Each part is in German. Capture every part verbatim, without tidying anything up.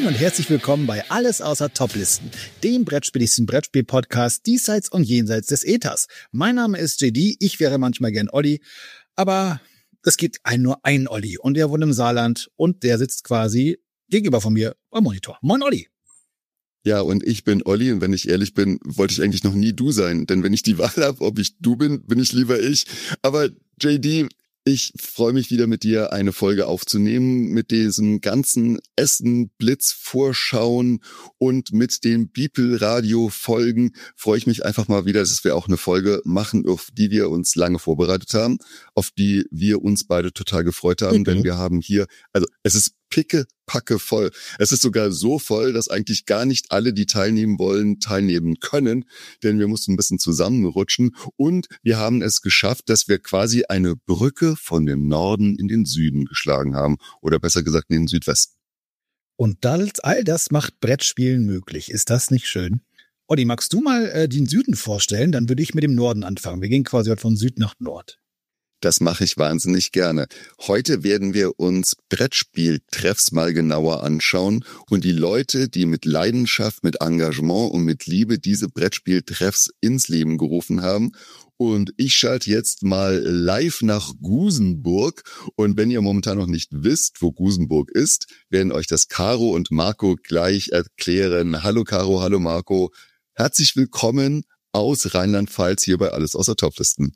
Moin und herzlich willkommen bei Alles außer Toplisten, dem brettspieligsten Brettspiel-Podcast diesseits und jenseits des Äthers. Mein Name ist J D, ich wäre manchmal gern Olli, aber es gibt einen, nur einen Olli und der wohnt im Saarland und der sitzt quasi gegenüber von mir am Monitor. Moin Olli. Ja, und ich bin Olli und wenn ich ehrlich bin, wollte ich eigentlich noch nie du sein, denn wenn ich die Wahl habe, ob ich du bin, bin ich lieber ich. Aber J D, ich freue mich wieder mit dir eine Folge aufzunehmen mit diesem ganzen Essen, Blitz, Vorschauen und mit den Bipel-Radio-Folgen freue ich mich einfach mal wieder, dass wir auch eine Folge machen, auf die wir uns lange vorbereitet haben, auf die wir uns beide total gefreut haben, mhm. denn wir haben hier, also es ist picke, packe voll. Es ist sogar so voll, dass eigentlich gar nicht alle, die teilnehmen wollen, teilnehmen können, denn wir mussten ein bisschen zusammenrutschen und wir haben es geschafft, dass wir quasi eine Brücke von dem Norden in den Süden geschlagen haben oder besser gesagt in den Südwesten. Und das, all das macht Brettspielen möglich. Ist das nicht schön? Olli, magst du mal äh, den Süden vorstellen? Dann würde ich mit dem Norden anfangen. Wir gehen quasi heute von Süd nach Nord. Das mache ich wahnsinnig gerne. Heute werden wir uns Brettspieltreffs mal genauer anschauen und die Leute, die mit Leidenschaft, mit Engagement und mit Liebe diese Brettspieltreffs ins Leben gerufen haben. Und ich schalte jetzt mal live nach Gusenburg. Und wenn ihr momentan noch nicht wisst, wo Gusenburg ist, werden euch das Caro und Marco gleich erklären. Hallo Caro, hallo Marco. Herzlich willkommen aus Rheinland-Pfalz hier bei Alles außer Toplisten.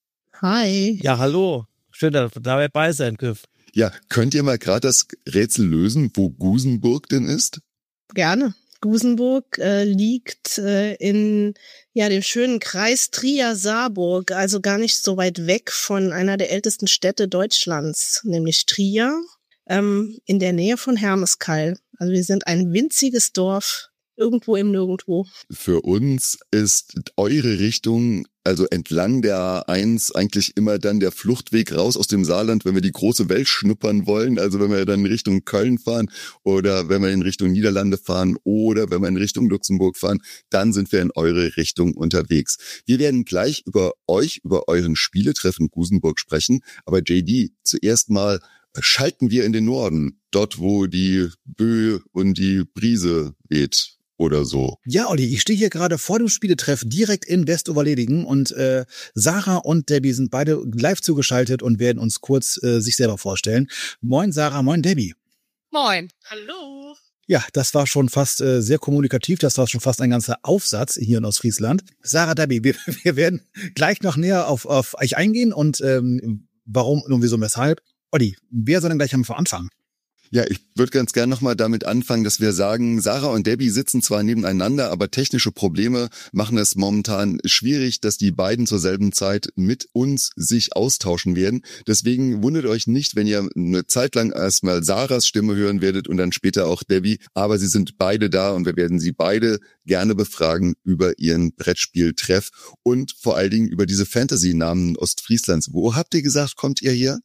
Hi. Ja, hallo. Schön, dass wir dabei sein dürfen. Ja, könnt ihr mal gerade das Rätsel lösen, wo Gusenburg denn ist? Gerne. Gusenburg äh, liegt äh, in ja dem schönen Kreis Trier-Saarburg, also gar nicht so weit weg von einer der ältesten Städte Deutschlands, nämlich Trier, ähm, in der Nähe von Hermeskeil. Also wir sind ein winziges Dorf irgendwo im Nirgendwo. Für uns ist eure Richtung, also entlang der A eins, eigentlich immer dann der Fluchtweg raus aus dem Saarland, wenn wir die große Welt schnuppern wollen. Also wenn wir dann in Richtung Köln fahren oder wenn wir in Richtung Niederlande fahren oder wenn wir in Richtung Luxemburg fahren, dann sind wir in eure Richtung unterwegs. Wir werden gleich über euch, über euren Spieletreff in Gusenburg sprechen. Aber J D, zuerst mal schalten wir in den Norden, dort wo die Böe und die Brise weht. Oder so. Ja, Olli, ich stehe hier gerade vor dem Spieletreff direkt in Westoverledingen und äh, Sarah und Debbie sind beide live zugeschaltet und werden uns kurz äh, sich selber vorstellen. Moin Sarah, moin Debbie. Moin. Hallo. Ja, das war schon fast äh, sehr kommunikativ, das war schon fast ein ganzer Aufsatz hier in Ostfriesland. Sarah, Debbie, wir, wir werden gleich noch näher auf, auf euch eingehen und ähm, warum und wieso, weshalb. Olli, wer soll denn gleich am Anfang anfangen? Ja, ich würde ganz gern nochmal damit anfangen, dass wir sagen, Sarah und Debbie sitzen zwar nebeneinander, aber technische Probleme machen es momentan schwierig, dass die beiden zur selben Zeit mit uns sich austauschen werden. Deswegen wundert euch nicht, wenn ihr eine Zeit lang erstmal Sarahs Stimme hören werdet und dann später auch Debbie. Aber sie sind beide da und wir werden sie beide gerne befragen über ihren Brettspieltreff und vor allen Dingen über diese Fantasy-Namen Ostfrieslands. Wo habt ihr gesagt, kommt ihr hier?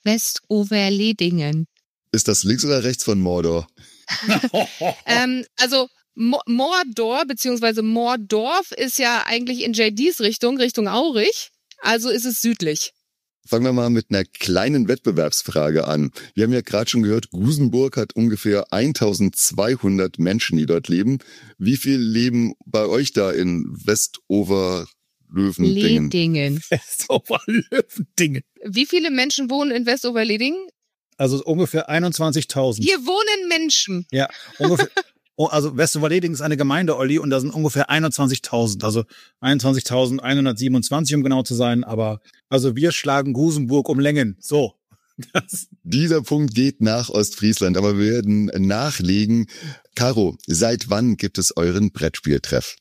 Westoverledingen. Ist das links oder rechts von Mordor? ähm, also Mo- Mordor bzw. Mordorf ist ja eigentlich in J Ds Richtung, Richtung Aurich. Also ist es südlich. Fangen wir mal mit einer kleinen Wettbewerbsfrage an. Wir haben ja gerade schon gehört, Gusenburg hat ungefähr eintausendzweihundert Menschen, die dort leben. Wie viel leben bei euch da in Westoverlöwendingen? Ledingen. Westoverlöwendingen. Wie viele Menschen wohnen in Westoverledingen? Also ungefähr einundzwanzigtausend. Hier wohnen Menschen. Ja, ungefähr. Also Westoverledingen ist eine Gemeinde, Olli, und da sind ungefähr einundzwanzigtausend, also einundzwanzigtausendeinhundertsiebenundzwanzig, um genau zu sein. Aber also wir schlagen Gusenburg um Längen. So. Das. Dieser Punkt geht nach Ostfriesland, aber wir werden nachlegen. Caro, seit wann gibt es euren Brettspieltreff?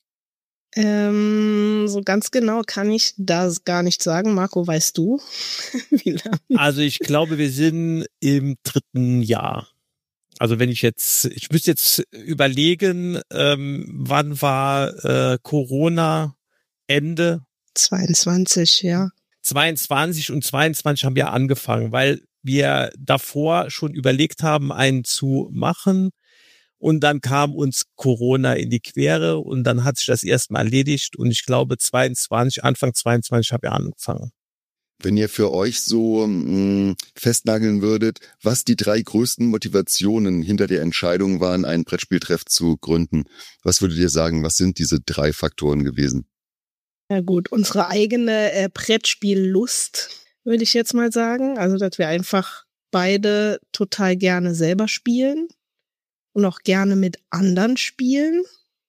Ähm, so ganz genau kann ich das gar nicht sagen. Marco, weißt du? Wie lange? Also ich glaube, wir sind im dritten Jahr. Also wenn ich jetzt, ich müsste jetzt überlegen, ähm, wann war äh, Corona Ende? zweiundzwanzig, ja. zweiundzwanzig und zweiundzwanzig haben wir angefangen, weil wir davor schon überlegt haben, einen zu machen. Und dann kam uns Corona in die Quere und dann hat sich das erstmal erledigt und ich glaube zweiundzwanzig, Anfang zweiundzwanzig habe ich angefangen. Wenn ihr für euch so mh, festnageln würdet, was die drei größten Motivationen hinter der Entscheidung waren, einen Brettspieltreff zu gründen, was würdet ihr sagen, was sind diese drei Faktoren gewesen? Ja gut, unsere eigene äh, Brettspiellust, würde ich jetzt mal sagen. Also, dass wir einfach beide total gerne selber spielen und auch gerne mit anderen spielen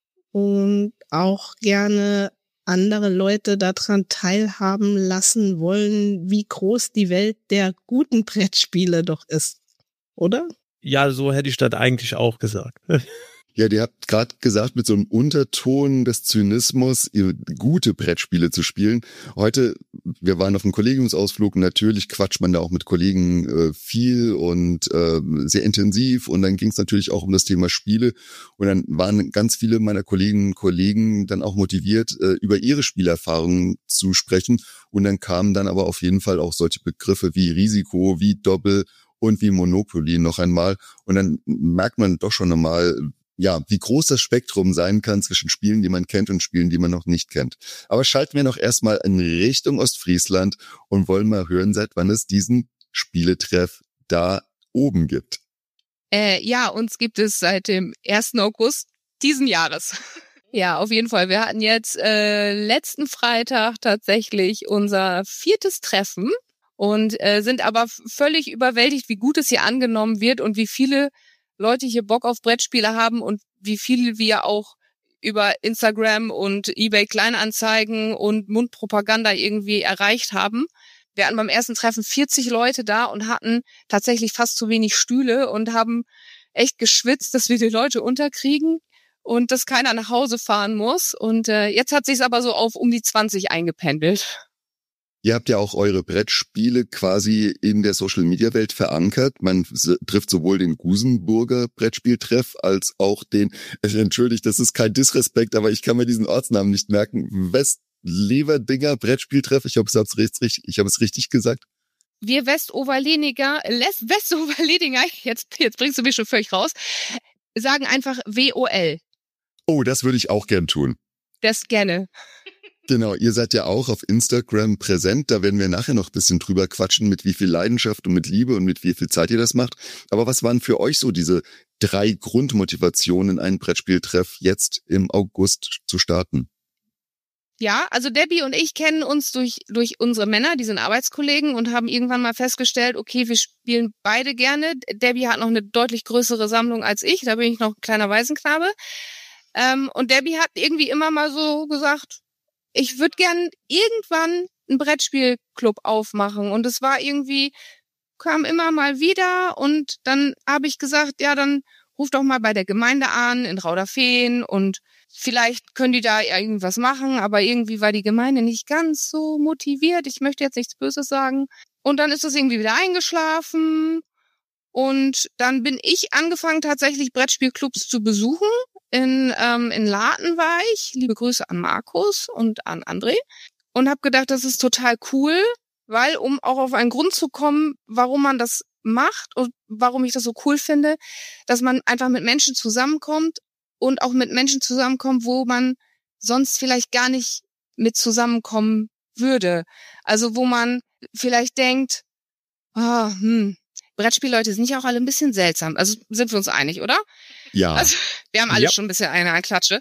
und auch gerne andere Leute daran teilhaben lassen wollen, wie groß die Welt der guten Brettspiele doch ist, oder? Ja, so hätte ich das eigentlich auch gesagt. Ja, ihr habt gerade gesagt, mit so einem Unterton des Zynismus gute Brettspiele zu spielen. Heute, wir waren auf einem Kollegiumsausflug, natürlich quatscht man da auch mit Kollegen äh, viel und äh, sehr intensiv und dann ging es natürlich auch um das Thema Spiele und dann waren ganz viele meiner Kolleginnen und Kollegen dann auch motiviert, äh, über ihre Spielerfahrungen zu sprechen und dann kamen dann aber auf jeden Fall auch solche Begriffe wie Risiko, wie Doppel und wie Monopoly noch einmal und dann merkt man doch schon einmal, ja, wie groß das Spektrum sein kann zwischen Spielen, die man kennt und Spielen, die man noch nicht kennt. Aber schalten wir noch erstmal in Richtung Ostfriesland und wollen mal hören, seit wann es diesen Spieletreff da oben gibt. Äh, ja, uns gibt es seit dem ersten August diesen Jahres. Ja, auf jeden Fall. Wir hatten jetzt äh, letzten Freitag tatsächlich unser viertes Treffen und äh, sind aber völlig überwältigt, wie gut es hier angenommen wird und wie viele Leute hier Bock auf Brettspiele haben und wie viel wir auch über Instagram und eBay Kleinanzeigen und Mundpropaganda irgendwie erreicht haben. Wir hatten beim ersten Treffen vierzig Leute da und hatten tatsächlich fast zu wenig Stühle und haben echt geschwitzt, dass wir die Leute unterkriegen und dass keiner nach Hause fahren muss. Und äh, jetzt hat sich's aber so auf um die zwanzig eingependelt. Ihr habt ja auch eure Brettspiele quasi in der Social-Media-Welt verankert. Man s- trifft sowohl den Gusenburger Brettspieltreff als auch den, äh, entschuldigt, das ist kein Disrespekt, aber ich kann mir diesen Ortsnamen nicht merken, Westleverdinger Brettspieltreff. Ich hoffe, ich habe es richtig, ich habe es richtig gesagt. Wir Westoverledinger, Les Westoverledinger, jetzt, jetzt bringst du mich schon völlig raus, sagen einfach W O L. Oh, das würde ich auch gern tun. Das gerne. Genau, ihr seid ja auch auf Instagram präsent. Da werden wir nachher noch ein bisschen drüber quatschen, mit wie viel Leidenschaft und mit Liebe und mit wie viel Zeit ihr das macht. Aber was waren für euch so diese drei Grundmotivationen, einen Brettspieltreff jetzt im August zu starten? Ja, also Debbie und ich kennen uns durch durch unsere Männer, die sind Arbeitskollegen und haben irgendwann mal festgestellt, okay, wir spielen beide gerne. Debbie hat noch eine deutlich größere Sammlung als ich, da bin ich noch ein kleiner Waisenknabe. Ähm, und Debbie hat irgendwie immer mal so gesagt, ich würde gern irgendwann einen Brettspielclub aufmachen. Und es war irgendwie, kam immer mal wieder. Und dann habe ich gesagt, ja, dann ruf doch mal bei der Gemeinde an in Rauderfehn und vielleicht können die da irgendwas machen. Aber irgendwie war die Gemeinde nicht ganz so motiviert. Ich möchte jetzt nichts Böses sagen. Und dann ist das irgendwie wieder eingeschlafen. Und dann bin ich angefangen, tatsächlich Brettspielclubs zu besuchen. In, ähm, in Laden war ich. Liebe Grüße an Markus und an André. Und habe gedacht, das ist total cool, weil um auch auf einen Grund zu kommen, warum man das macht und warum ich das so cool finde, dass man einfach mit Menschen zusammenkommt und auch mit Menschen zusammenkommt, wo man sonst vielleicht gar nicht mit zusammenkommen würde. Also wo man vielleicht denkt, ah, hm, Brettspielleute sind ja auch alle ein bisschen seltsam. Also sind wir uns einig, oder? Ja. Also wir haben alle Ja. schon ein bisschen eine Klatsche.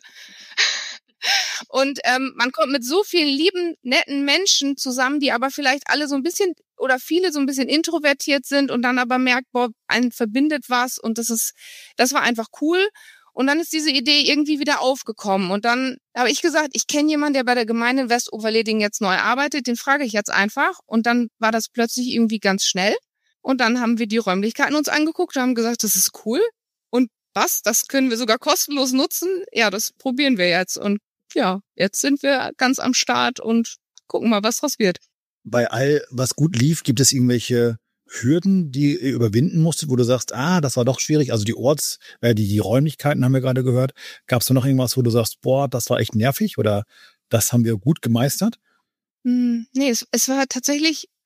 Und ähm, man kommt mit so vielen lieben, netten Menschen zusammen, die aber vielleicht alle so ein bisschen oder viele so ein bisschen introvertiert sind und dann aber merkt, boah, einen verbindet was und das ist, das war einfach cool. Und dann ist diese Idee irgendwie wieder aufgekommen. Und dann habe ich gesagt, ich kenne jemanden, der bei der Gemeinde in Westoverleding jetzt neu arbeitet, den frage ich jetzt einfach. Und dann war das plötzlich irgendwie ganz schnell. Und dann haben wir die Räumlichkeiten uns angeguckt und haben gesagt, das ist cool. Und was? Das können wir sogar kostenlos nutzen? Ja, das probieren wir jetzt. Und ja, jetzt sind wir ganz am Start und gucken mal, was draus wird. Bei all, was gut lief, gibt es irgendwelche Hürden, die ihr überwinden musstet, wo du sagst, ah, das war doch schwierig. Also die Orts, äh, die, die Räumlichkeiten haben wir gerade gehört. Gab es da noch irgendwas, wo du sagst, boah, das war echt nervig oder das haben wir gut gemeistert? Hm, nee, es, es war tatsächlich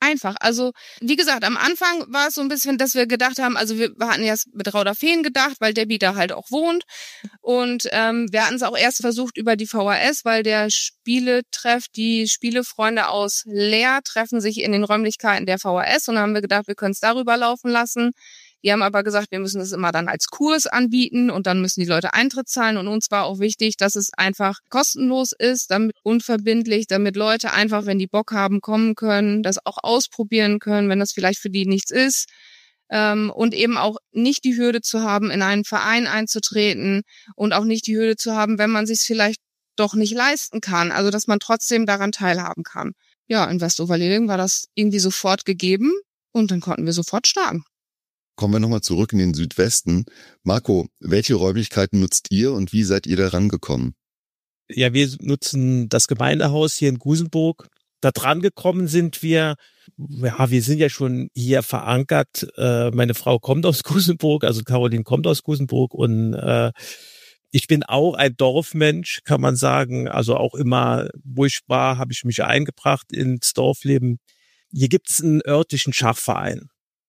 einfach. Also, wie gesagt, am Anfang war es so ein bisschen, dass wir gedacht haben, also wir, wir hatten erst mit Rauderfehn gedacht, weil Debbie da halt auch wohnt. Und ähm, wir hatten es auch erst versucht über die V H S, weil der Spieletreff, die Spielefreunde aus Leer treffen sich in den Räumlichkeiten der V H S. Und dann haben wir gedacht, wir können es darüber laufen lassen. Die haben aber gesagt, wir müssen es immer dann als Kurs anbieten und dann müssen die Leute Eintritt zahlen. Und uns war auch wichtig, dass es einfach kostenlos ist, damit unverbindlich, damit Leute einfach, wenn die Bock haben, kommen können, das auch ausprobieren können, wenn das vielleicht für die nichts ist. Ähm, und eben auch nicht die Hürde zu haben, in einen Verein einzutreten und auch nicht die Hürde zu haben, wenn man sich es vielleicht doch nicht leisten kann. Also dass man trotzdem daran teilhaben kann. Ja, in Westoverleding war das irgendwie sofort gegeben und dann konnten wir sofort starten. Kommen wir nochmal zurück in den Südwesten. Marco, welche Räumlichkeiten nutzt ihr und wie seid ihr da rangekommen? Ja, wir nutzen das Gemeindehaus hier in Gusenburg. Da dran gekommen sind wir, ja, wir sind ja schon hier verankert. Äh, meine Frau kommt aus Gusenburg, also Caroline kommt aus Gusenburg und äh, ich bin auch ein Dorfmensch, kann man sagen. Also auch immer, wo ich war, habe ich mich eingebracht ins Dorfleben. Hier gibt's einen örtlichen Schachverein.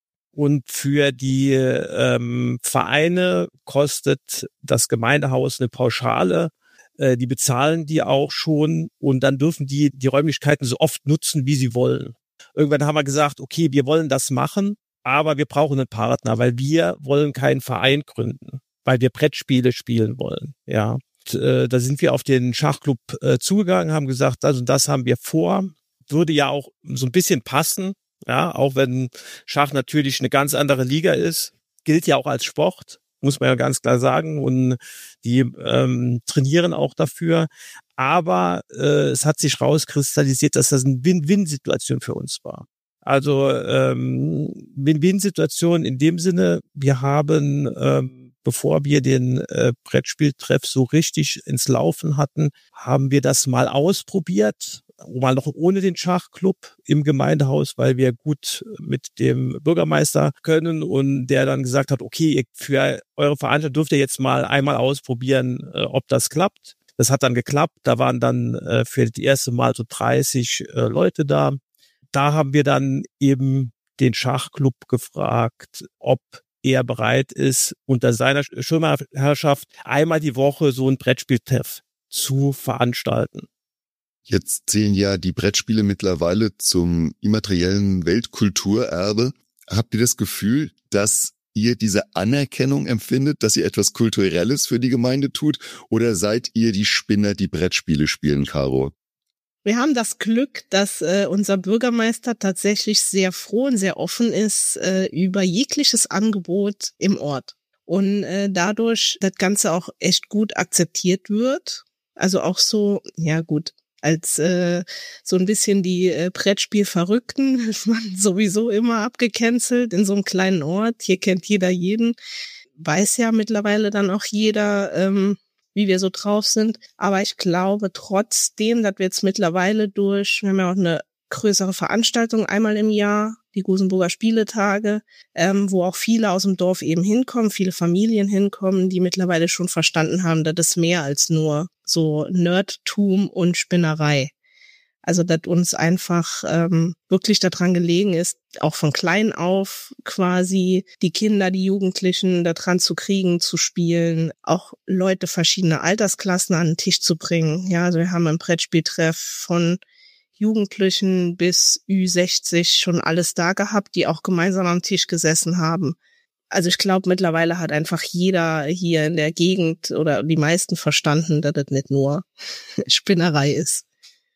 Und für die ähm, Vereine kostet das Gemeindehaus eine Pauschale. Äh, die bezahlen die auch schon und dann dürfen die die Räumlichkeiten so oft nutzen, wie sie wollen. Irgendwann haben wir gesagt, okay, wir wollen das machen, aber wir brauchen einen Partner, weil wir wollen keinen Verein gründen, weil wir Brettspiele spielen wollen. Ja, und, äh, da sind wir auf den Schachclub äh, zugegangen, haben gesagt, also das haben wir vor. Würde ja auch so ein bisschen passen. Ja, auch wenn Schach natürlich eine ganz andere Liga ist, gilt ja auch als Sport, muss man ja ganz klar sagen. Und die ähm, trainieren auch dafür. Aber äh, es hat sich rauskristallisiert, dass das eine Win-Win-Situation für uns war. Also ähm, Win-Win-Situation in dem Sinne, wir haben, ähm, bevor wir den äh, Brettspieltreff so richtig ins Laufen hatten, haben wir das mal ausprobiert. Mal noch ohne den Schachclub im Gemeindehaus, weil wir gut mit dem Bürgermeister können und der dann gesagt hat, okay, für eure Veranstaltung dürft ihr jetzt mal einmal ausprobieren, ob das klappt. Das hat dann geklappt. Da waren dann für das erste Mal so dreißig Leute da. Da haben wir dann eben den Schachclub gefragt, ob er bereit ist, unter seiner Schirmherrschaft einmal die Woche so ein Brettspieltreff zu veranstalten. Jetzt zählen ja die Brettspiele mittlerweile zum immateriellen Weltkulturerbe. Habt ihr das Gefühl, dass ihr diese Anerkennung empfindet, dass ihr etwas Kulturelles für die Gemeinde tut? Oder seid ihr die Spinner, die Brettspiele spielen, Caro? Wir haben das Glück, dass äh, unser Bürgermeister tatsächlich sehr froh und sehr offen ist äh, über jegliches Angebot im Ort. Und äh, dadurch das Ganze auch echt gut akzeptiert wird. Also auch so, ja gut, als äh, so ein bisschen die äh, Brettspiel-Verrückten ist man sowieso immer abgecancelt in so einem kleinen Ort. Hier kennt jeder jeden. Weiß ja mittlerweile dann auch jeder, ähm, wie wir so drauf sind. Aber ich glaube trotzdem, dass wir jetzt mittlerweile durch, wir haben ja auch eine größere Veranstaltung einmal im Jahr, die Gusenburger Spieletage, ähm, wo auch viele aus dem Dorf eben hinkommen, viele Familien hinkommen, die mittlerweile schon verstanden haben, dass es mehr als nur so Nerdtum und Spinnerei. Also, dass uns einfach ähm, wirklich daran gelegen ist, auch von klein auf quasi die Kinder, die Jugendlichen daran zu kriegen, zu spielen, auch Leute verschiedener Altersklassen an den Tisch zu bringen. Ja, also wir haben einen Brettspieltreff von Jugendlichen bis Ü sechzig schon alles da gehabt, die auch gemeinsam am Tisch gesessen haben. Also ich glaube, mittlerweile hat einfach jeder hier in der Gegend oder die meisten verstanden, dass das nicht nur Spinnerei ist.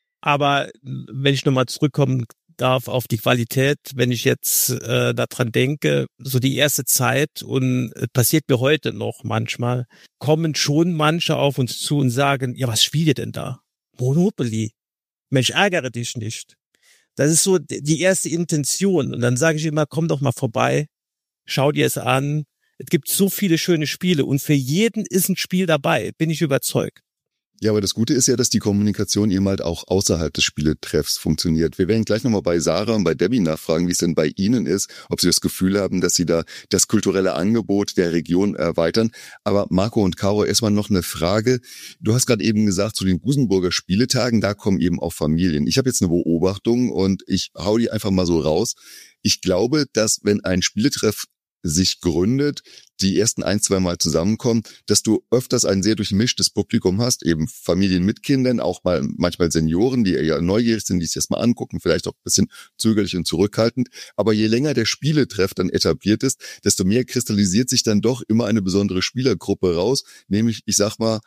Aber wenn ich nochmal zurückkommen darf auf die Qualität, wenn ich jetzt äh, daran denke, so die erste Zeit, und äh, passiert mir heute noch manchmal, kommen schon manche auf uns zu und sagen, ja, was spielt ihr denn da? Monopoly. Mensch, ärgere dich nicht. Das ist so die erste Intention. Und dann sage ich immer, komm doch mal vorbei, schau dir es an. Es gibt so viele schöne Spiele und für jeden ist ein Spiel dabei, bin ich überzeugt. Ja, aber das Gute ist ja, dass die Kommunikation eben halt auch außerhalb des Spieletreffs funktioniert. Wir werden gleich nochmal bei Sarah und bei Debbie nachfragen, wie es denn bei Ihnen ist, ob Sie das Gefühl haben, dass Sie da das kulturelle Angebot der Region erweitern. Aber Marco und Caro, erstmal noch eine Frage. Du hast gerade eben gesagt, zu den Gusenburger Spieletagen, da kommen eben auch Familien. Ich habe jetzt eine Beobachtung und ich hau die einfach mal so raus. Ich glaube, dass wenn ein Spieletreff sich gründet, die ersten ein, zwei Mal zusammenkommen, dass du öfters ein sehr durchmischtes Publikum hast, eben Familien mit Kindern, auch mal manchmal Senioren, die eher neugierig sind, die es erstmal angucken, vielleicht auch ein bisschen zögerlich und zurückhaltend. Aber je länger der Spieletreff dann etabliert ist, desto mehr kristallisiert sich dann doch immer eine besondere Spielergruppe raus, nämlich, ich sag mal,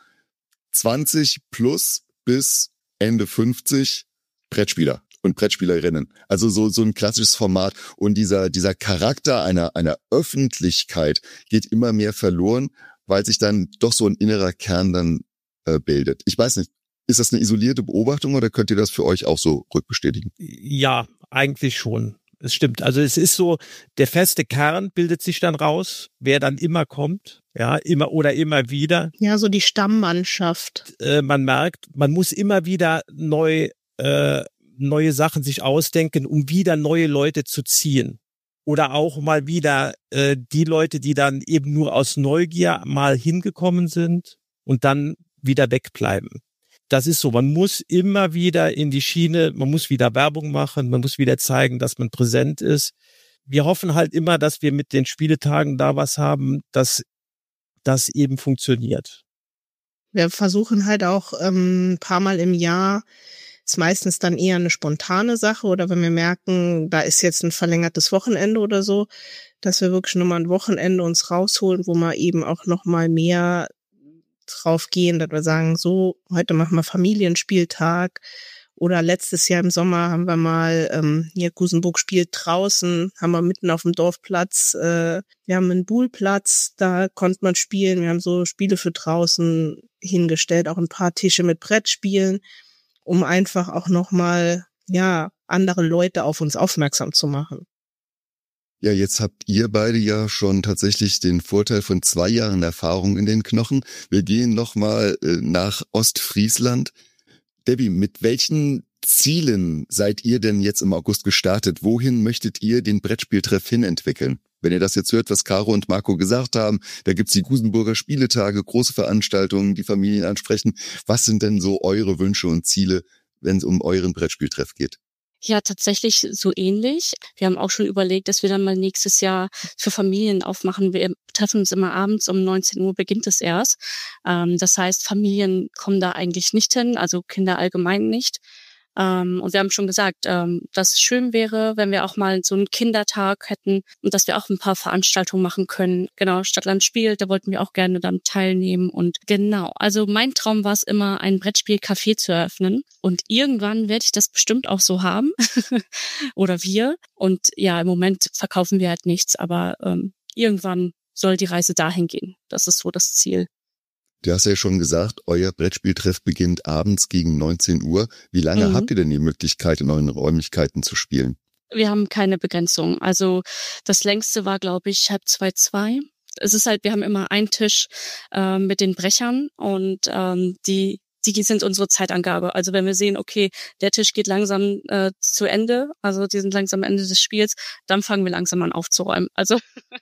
zwanzig plus bis Ende fünfzig Brettspieler und Brettspielerinnen. Also so so ein klassisches Format. Und dieser dieser Charakter einer einer Öffentlichkeit geht immer mehr verloren, weil sich dann doch so ein innerer Kern dann äh, bildet. Ich weiß nicht, ist das eine isolierte Beobachtung oder könnt ihr das für euch auch so rückbestätigen? Ja, eigentlich schon. Es stimmt. Also es ist so, der feste Kern bildet sich dann raus, wer dann immer kommt, ja, immer oder immer wieder. Ja, so die Stammmannschaft. Äh, man merkt, man muss immer wieder neu äh, neue Sachen sich ausdenken, um wieder neue Leute zu ziehen. Oder auch mal wieder äh, die Leute, die dann eben nur aus Neugier mal hingekommen sind und dann wieder wegbleiben. Das ist so, man muss immer wieder in die Schiene, man muss wieder Werbung machen, man muss wieder zeigen, dass man präsent ist. Wir hoffen halt immer, dass wir mit den Spieletagen da was haben, dass das eben funktioniert. Wir versuchen halt auch ähm, ein paar Mal im Jahr, ist meistens dann eher eine spontane Sache oder wenn wir merken, da ist jetzt ein verlängertes Wochenende oder so, dass wir wirklich nur mal ein Wochenende uns rausholen, wo wir eben auch noch mal mehr drauf gehen, dass wir sagen, so, heute machen wir Familienspieltag oder letztes Jahr im Sommer haben wir mal, ähm, hier Gusenburg spielt draußen, haben wir mitten auf dem Dorfplatz, äh, wir haben einen Buhlplatz, da konnte man spielen, wir haben so Spiele für draußen hingestellt, auch ein paar Tische mit Brettspielen, um einfach auch nochmal, ja, andere Leute auf uns aufmerksam zu machen. Ja, jetzt habt ihr beide ja schon tatsächlich den Vorteil von zwei Jahren Erfahrung in den Knochen. Wir gehen nochmal äh, nach Ostfriesland. Debbie, mit welchen Zielen seid ihr denn jetzt im August gestartet? Wohin möchtet ihr den Brettspieltreff hin entwickeln? Wenn ihr das jetzt hört, was Caro und Marco gesagt haben, da gibt's die Gusenburger Spieletage, große Veranstaltungen, die Familien ansprechen. Was sind denn so eure Wünsche und Ziele, wenn es um euren Brettspieltreff geht? Ja, tatsächlich so ähnlich. Wir haben auch schon überlegt, dass wir dann mal nächstes Jahr für Familien aufmachen. Wir treffen uns immer abends, um neunzehn Uhr beginnt es erst. Ähm, das heißt, Familien kommen da eigentlich nicht hin, also Kinder allgemein nicht. Ähm, und wir haben schon gesagt, ähm, dass es schön wäre, wenn wir auch mal so einen Kindertag hätten und dass wir auch ein paar Veranstaltungen machen können. Genau, Stadtland spielt, da wollten wir auch gerne dann teilnehmen. Und genau, also mein Traum war es immer, ein Brettspiel-Café zu eröffnen. Und irgendwann werde ich das bestimmt auch so haben. Oder wir. Und ja, im Moment verkaufen wir halt nichts, aber ähm, irgendwann soll die Reise dahin gehen. Das ist so das Ziel. Du hast ja schon gesagt, euer Brettspieltreff beginnt abends gegen neunzehn Uhr. Wie lange mhm. habt ihr denn die Möglichkeit, in euren Räumlichkeiten zu spielen? Wir haben keine Begrenzung. Also das längste war, glaube ich, halb zwei, zwei. Es ist halt, wir haben immer einen Tisch äh, mit den Brechern und ähm, die die sind unsere Zeitangabe. Also wenn wir sehen, okay, der Tisch geht langsam äh, zu Ende, also die sind langsam am Ende des Spiels, dann fangen wir langsam an aufzuräumen. Also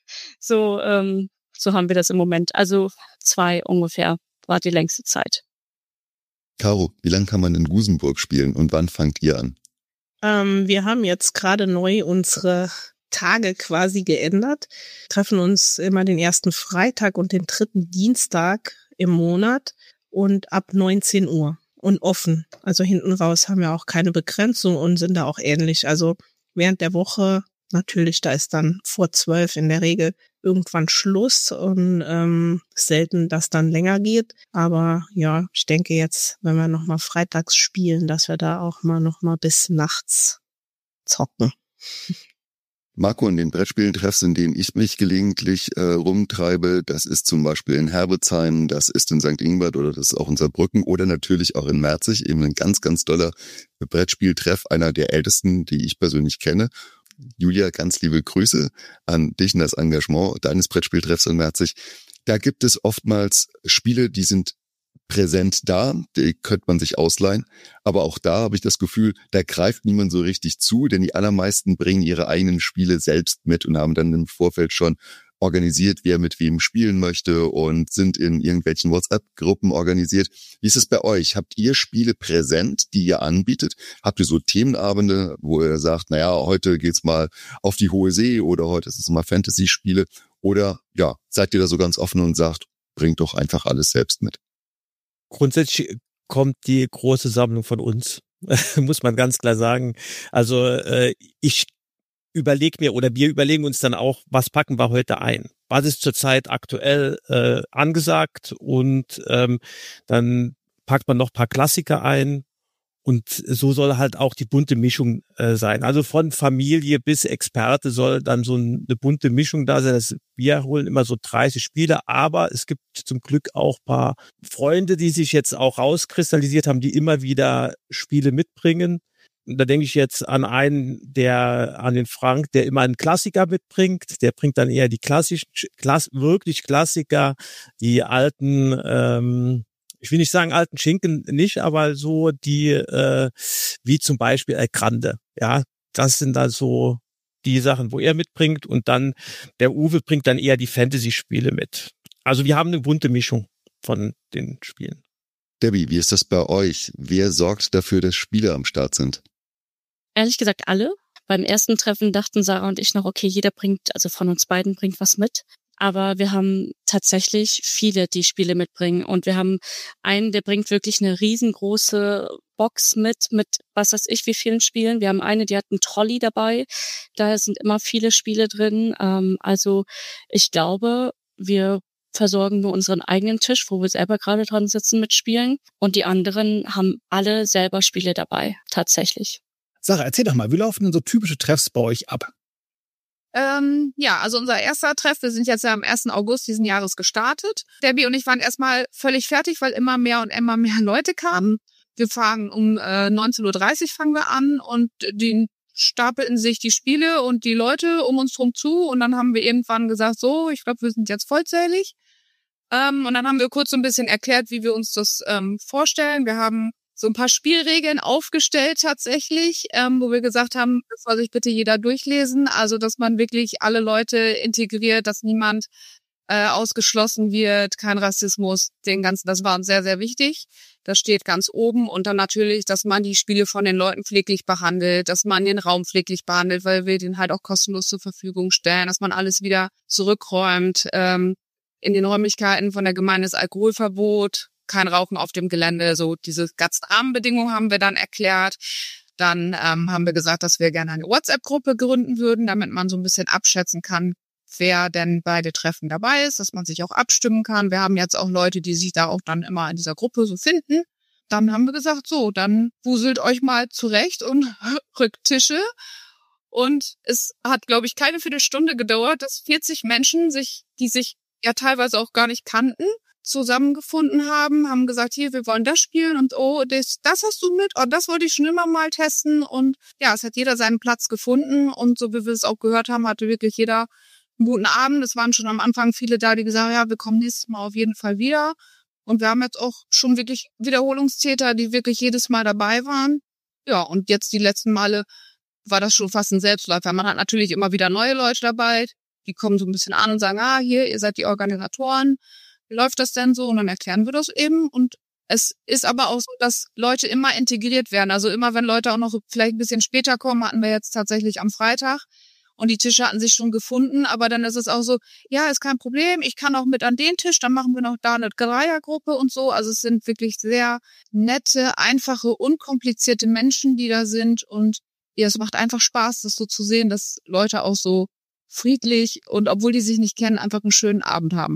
so ähm, so haben wir das im Moment. Also zwei ungefähr war die längste Zeit. Caro, wie lange kann man in Gusenburg spielen und wann fangt ihr an? Ähm, wir haben jetzt gerade neu unsere Tage quasi geändert. Treffen uns immer den ersten Freitag und den dritten Dienstag im Monat und ab neunzehn Uhr und offen. Also hinten raus haben wir auch keine Begrenzung und sind da auch ähnlich. Also während der Woche natürlich, da ist dann vor zwölf in der Regel irgendwann Schluss und ähm, selten, dass dann länger geht. Aber ja, ich denke jetzt, wenn wir nochmal freitags spielen, dass wir da auch mal nochmal bis nachts zocken. Marco, in den Brettspieltreffs, in denen ich mich gelegentlich äh, rumtreibe, das ist zum Beispiel in Herbertsheim, das ist in Sankt Ingbert oder das ist auch in Saarbrücken oder natürlich auch in Merzig, eben ein ganz, ganz toller Brettspieltreff, einer der ältesten, die ich persönlich kenne. Julia, ganz liebe Grüße an dich und das Engagement deines Brettspieltreffs in Merzig. Da gibt es oftmals Spiele, die sind präsent da, die könnte man sich ausleihen. Aber auch da habe ich das Gefühl, da greift niemand so richtig zu, denn die allermeisten bringen ihre eigenen Spiele selbst mit und haben dann im Vorfeld schon organisiert, wer mit wem spielen möchte und sind in irgendwelchen WhatsApp-Gruppen organisiert. Wie ist es bei euch? Habt ihr Spiele präsent, die ihr anbietet? Habt ihr so Themenabende, wo ihr sagt, naja, heute geht's mal auf die hohe See oder heute ist es mal Fantasy-Spiele? Oder ja, seid ihr da so ganz offen und sagt, bringt doch einfach alles selbst mit? Grundsätzlich kommt die große Sammlung von uns, muss man ganz klar sagen. Also äh, ich überleg mir oder wir überlegen uns dann auch, was packen wir heute ein? Was ist zurzeit aktuell äh, angesagt? Und ähm, dann packt man noch ein paar Klassiker ein. Und so soll halt auch die bunte Mischung äh, sein. Also von Familie bis Experte soll dann so eine bunte Mischung da sein. Das, wir holen immer so dreißig Spiele, aber es gibt zum Glück auch ein paar Freunde, die sich jetzt auch rauskristallisiert haben, die immer wieder Spiele mitbringen. Und da denke ich jetzt an einen, der, an den Frank, der immer einen Klassiker mitbringt. Der bringt dann eher die klassischen, klass, wirklich Klassiker, die alten, ähm, ich will nicht sagen alten Schinken nicht, aber so die, äh, wie zum Beispiel El Grande. Ja, das sind dann so die Sachen, wo er mitbringt. Und dann der Uwe bringt dann eher die Fantasy-Spiele mit. Also wir haben eine bunte Mischung von den Spielen. Debbie, wie ist das bei euch? Wer sorgt dafür, dass Spiele am Start sind? Ehrlich gesagt alle. Beim ersten Treffen dachten Sarah und ich noch, okay, jeder bringt, also von uns beiden bringt was mit. Aber wir haben tatsächlich viele, die Spiele mitbringen. Und wir haben einen, der bringt wirklich eine riesengroße Box mit, mit was weiß ich wie vielen Spielen. Wir haben eine, die hat einen Trolley dabei. Da sind immer viele Spiele drin. Ähm, also ich glaube, wir versorgen nur unseren eigenen Tisch, wo wir selber gerade dran sitzen mit Spielen. Und die anderen haben alle selber Spiele dabei, tatsächlich. Sarah, erzähl doch mal, wie laufen denn so typische Treffs bei euch ab? Ähm, ja, also unser erster Treff, wir sind jetzt ja am ersten August diesen Jahres gestartet. Debbie und ich waren erstmal völlig fertig, weil immer mehr und immer mehr Leute kamen. Wir fangen um äh, neunzehn Uhr dreißig fangen wir an und die stapelten sich die Spiele und die Leute um uns drum zu und dann haben wir irgendwann gesagt, so, ich glaube, wir sind jetzt vollzählig. Ähm, und dann haben wir kurz so ein bisschen erklärt, wie wir uns das ähm, vorstellen. Wir haben so ein paar Spielregeln aufgestellt tatsächlich, ähm, wo wir gesagt haben, das soll sich bitte jeder durchlesen. Also, dass man wirklich alle Leute integriert, dass niemand äh, ausgeschlossen wird, kein Rassismus, den ganzen, das war uns sehr, sehr wichtig. Das steht ganz oben. Und dann natürlich, dass man die Spiele von den Leuten pfleglich behandelt, dass man den Raum pfleglich behandelt, weil wir den halt auch kostenlos zur Verfügung stellen, dass man alles wieder zurückräumt. Ähm, in den Räumlichkeiten von der Gemeinde ist Alkoholverbot, kein Rauchen auf dem Gelände, so diese ganzen Rahmenbedingungen haben wir dann erklärt. Dann ähm, haben wir gesagt, dass wir gerne eine WhatsApp-Gruppe gründen würden, damit man so ein bisschen abschätzen kann, wer denn bei den Treffen dabei ist, dass man sich auch abstimmen kann. Wir haben jetzt auch Leute, die sich da auch dann immer in dieser Gruppe so finden. Dann haben wir gesagt, so, dann wuselt euch mal zurecht und rückt Tische. Und es hat, glaube ich, keine Viertelstunde gedauert, dass vierzig Menschen sich, die sich ja teilweise auch gar nicht kannten, zusammengefunden haben, haben gesagt, hier, wir wollen das spielen und oh, das, das hast du mit, oh, das wollte ich schon immer mal testen und ja, es hat jeder seinen Platz gefunden und so wie wir es auch gehört haben, hatte wirklich jeder einen guten Abend. Es waren schon am Anfang viele da, die gesagt haben, ja, wir kommen nächstes Mal auf jeden Fall wieder und wir haben jetzt auch schon wirklich Wiederholungstäter, die wirklich jedes Mal dabei waren. Ja, und jetzt die letzten Male war das schon fast ein Selbstläufer. Man hat natürlich immer wieder neue Leute dabei, die kommen so ein bisschen an und sagen, ah, hier, ihr seid die Organisatoren. Wie läuft das denn so? Und dann erklären wir das eben. Und es ist aber auch so, dass Leute immer integriert werden. Also immer, wenn Leute auch noch vielleicht ein bisschen später kommen, hatten wir jetzt tatsächlich am Freitag. Und die Tische hatten sich schon gefunden. Aber dann ist es auch so, ja, ist kein Problem. Ich kann auch mit an den Tisch. Dann machen wir noch da eine Dreiergruppe und so. Also es sind wirklich sehr nette, einfache, unkomplizierte Menschen, die da sind. Und ja, es macht einfach Spaß, das so zu sehen, dass Leute auch so friedlich und obwohl die sich nicht kennen, einfach einen schönen Abend haben.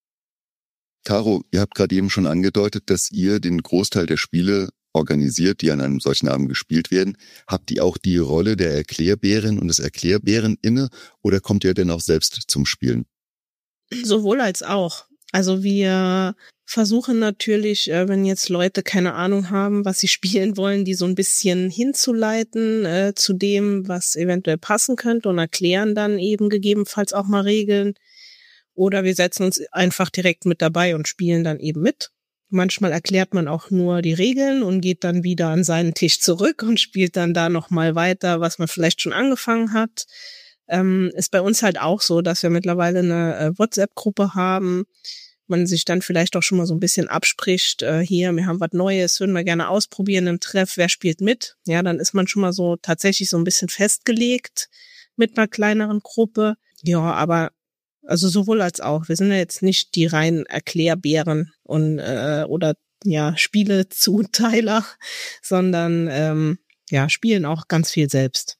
Caro, ihr habt gerade eben schon angedeutet, dass ihr den Großteil der Spiele organisiert, die an einem solchen Abend gespielt werden. Habt ihr auch die Rolle der Erklärbärin und des Erklärbären inne oder kommt ihr denn auch selbst zum Spielen? Sowohl als auch. Also wir versuchen natürlich, wenn jetzt Leute keine Ahnung haben, was sie spielen wollen, die so ein bisschen hinzuleiten äh, zu dem, was eventuell passen könnte und erklären dann eben gegebenenfalls auch mal Regeln. Oder wir setzen uns einfach direkt mit dabei und spielen dann eben mit. Manchmal erklärt man auch nur die Regeln und geht dann wieder an seinen Tisch zurück und spielt dann da nochmal weiter, was man vielleicht schon angefangen hat. Ähm, ist bei uns halt auch so, dass wir mittlerweile eine äh, WhatsApp-Gruppe haben. Man sich dann vielleicht auch schon mal so ein bisschen abspricht, äh, hier, wir haben was Neues, würden wir gerne ausprobieren im Treff, wer spielt mit? Ja, dann ist man schon mal so tatsächlich so ein bisschen festgelegt mit einer kleineren Gruppe. Ja, aber also sowohl als auch. Wir sind ja jetzt nicht die reinen Erklärbären und äh, oder ja Spielezuteiler, sondern ähm, ja spielen auch ganz viel selbst.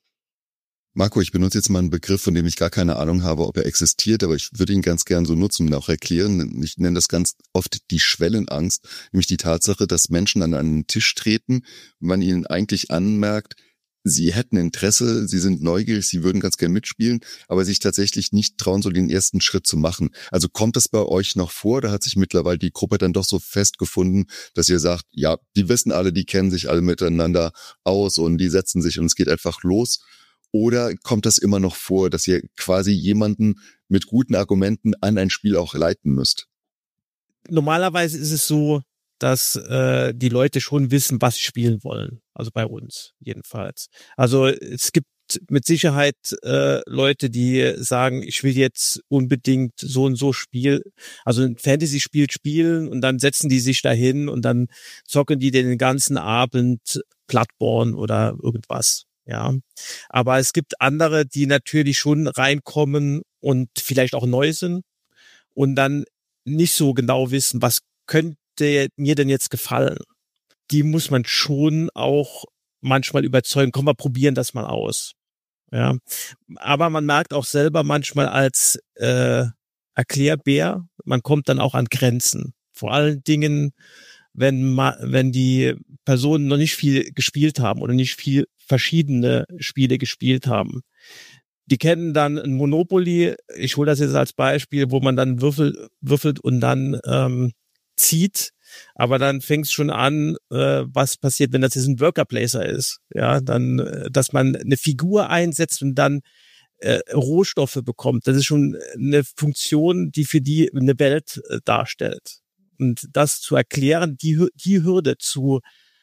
Marco, ich benutze jetzt mal einen Begriff, von dem ich gar keine Ahnung habe, ob er existiert, aber ich würde ihn ganz gern so nutzen und auch erklären. Ich nenne das ganz oft die Schwellenangst, nämlich die Tatsache, dass Menschen an einen Tisch treten, man ihnen eigentlich anmerkt, sie hätten Interesse, sie sind neugierig, sie würden ganz gern mitspielen, aber sich tatsächlich nicht trauen, so den ersten Schritt zu machen. Also kommt das bei euch noch vor? Da hat sich mittlerweile die Gruppe dann doch so festgefunden, dass ihr sagt, ja, die wissen alle, die kennen sich alle miteinander aus und die setzen sich und es geht einfach los. Oder kommt das immer noch vor, dass ihr quasi jemanden mit guten Argumenten an ein Spiel auch leiten müsst? Normalerweise ist es so, dass äh, die Leute schon wissen, was sie spielen wollen. Also bei uns jedenfalls. Also es gibt mit Sicherheit äh, Leute, die sagen, ich will jetzt unbedingt so und so Spiel, also ein Fantasy-Spiel spielen und dann setzen die sich dahin und dann zocken die den ganzen Abend Bloodborne oder irgendwas. Ja, aber es gibt andere, die natürlich schon reinkommen und vielleicht auch neu sind und dann nicht so genau wissen, was könnte mir denn jetzt gefallen. Die muss man schon auch manchmal überzeugen. Komm, wir probieren das mal aus. Ja, aber man merkt auch selber manchmal als äh, Erklärbär, man kommt dann auch an Grenzen. Vor allen Dingen, wenn ma, wenn die Personen noch nicht viel gespielt haben oder nicht viel verschiedene Spiele gespielt haben. Die kennen dann ein Monopoly, ich hole das jetzt als Beispiel, wo man dann würfel, würfelt und dann ähm, zieht, aber dann fängt es schon an, äh, was passiert, wenn das jetzt ein Worker Placer ist. Ja, dann, äh, dass man eine Figur einsetzt und dann äh, Rohstoffe bekommt. Das ist schon eine Funktion, die für die eine Welt äh, darstellt. Und das zu erklären, die, die Hürde zu,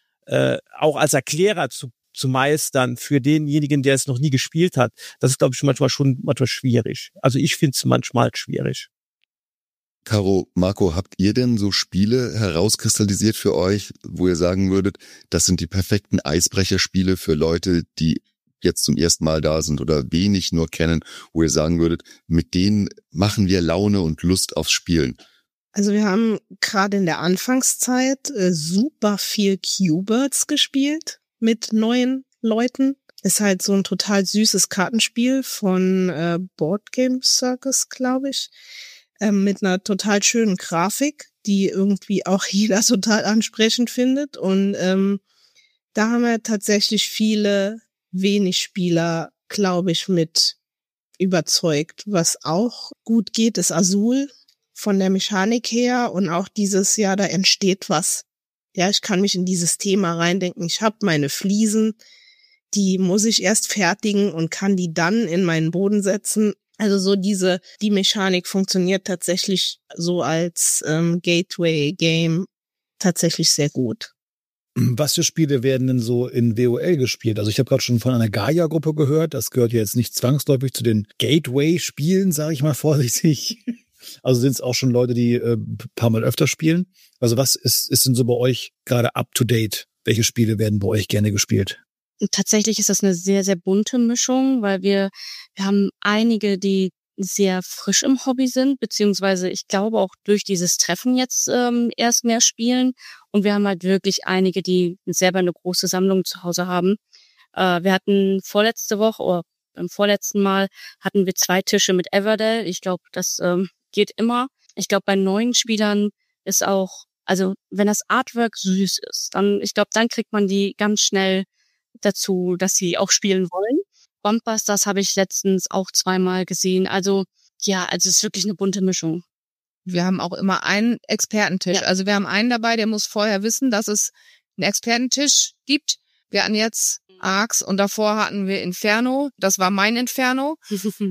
äh, auch als Erklärer zu, zu meistern für denjenigen, der es noch nie gespielt hat, das ist, glaube ich, manchmal schon manchmal schwierig. Also ich finde es manchmal schwierig. Caro, Marco, habt ihr denn so Spiele herauskristallisiert für euch, wo ihr sagen würdet, das sind die perfekten Eisbrecherspiele für Leute, die jetzt zum ersten Mal da sind oder wenig nur kennen, wo ihr sagen würdet, mit denen machen wir Laune und Lust aufs Spielen? Also wir haben gerade in der Anfangszeit äh, super viel Q-Birds gespielt mit neuen Leuten. Ist halt so ein total süßes Kartenspiel von äh, Board Game Circus, glaube ich. Ähm, mit einer total schönen Grafik, die irgendwie auch jeder total ansprechend findet. Und ähm, da haben wir tatsächlich viele wenig Spieler, glaube ich, mit überzeugt. Was auch gut geht, ist Azul von der Mechanik her und auch dieses Jahr, da entsteht was. Ja, ich kann mich in dieses Thema reindenken. Ich habe meine Fliesen, die muss ich erst fertigen und kann die dann in meinen Boden setzen. Also so diese, die Mechanik funktioniert tatsächlich so als ähm, Gateway-Game tatsächlich sehr gut. Was für Spiele werden denn so in W O L gespielt? Also ich habe gerade schon von einer Gaia-Gruppe gehört. Das gehört ja jetzt nicht zwangsläufig zu den Gateway-Spielen, sage ich mal vorsichtig. Also sind es auch schon Leute, die äh, ein paar Mal öfter spielen. Also was ist, ist denn so bei euch gerade up-to-date? Welche Spiele werden bei euch gerne gespielt? Tatsächlich ist das eine sehr, sehr bunte Mischung, weil wir, wir haben einige, die sehr frisch im Hobby sind, beziehungsweise ich glaube auch durch dieses Treffen jetzt ähm, erst mehr spielen. Und wir haben halt wirklich einige, die selber eine große Sammlung zu Hause haben. Äh, wir hatten vorletzte Woche oder beim vorletzten Mal hatten wir zwei Tische mit Everdell. Ich glaube, das ähm, geht immer. Ich glaube, bei neuen Spielern ist auch, also wenn das Artwork süß ist, dann, ich glaube, dann kriegt man die ganz schnell dazu, dass sie auch spielen wollen. Bumpbusters habe ich letztens auch zweimal gesehen. Also ja, also es ist wirklich eine bunte Mischung. Wir haben auch immer einen Expertentisch. Ja. Also wir haben einen dabei, der muss vorher wissen, dass es einen Expertentisch gibt. Wir hatten jetzt Arx und davor hatten wir Inferno. Das war mein Inferno.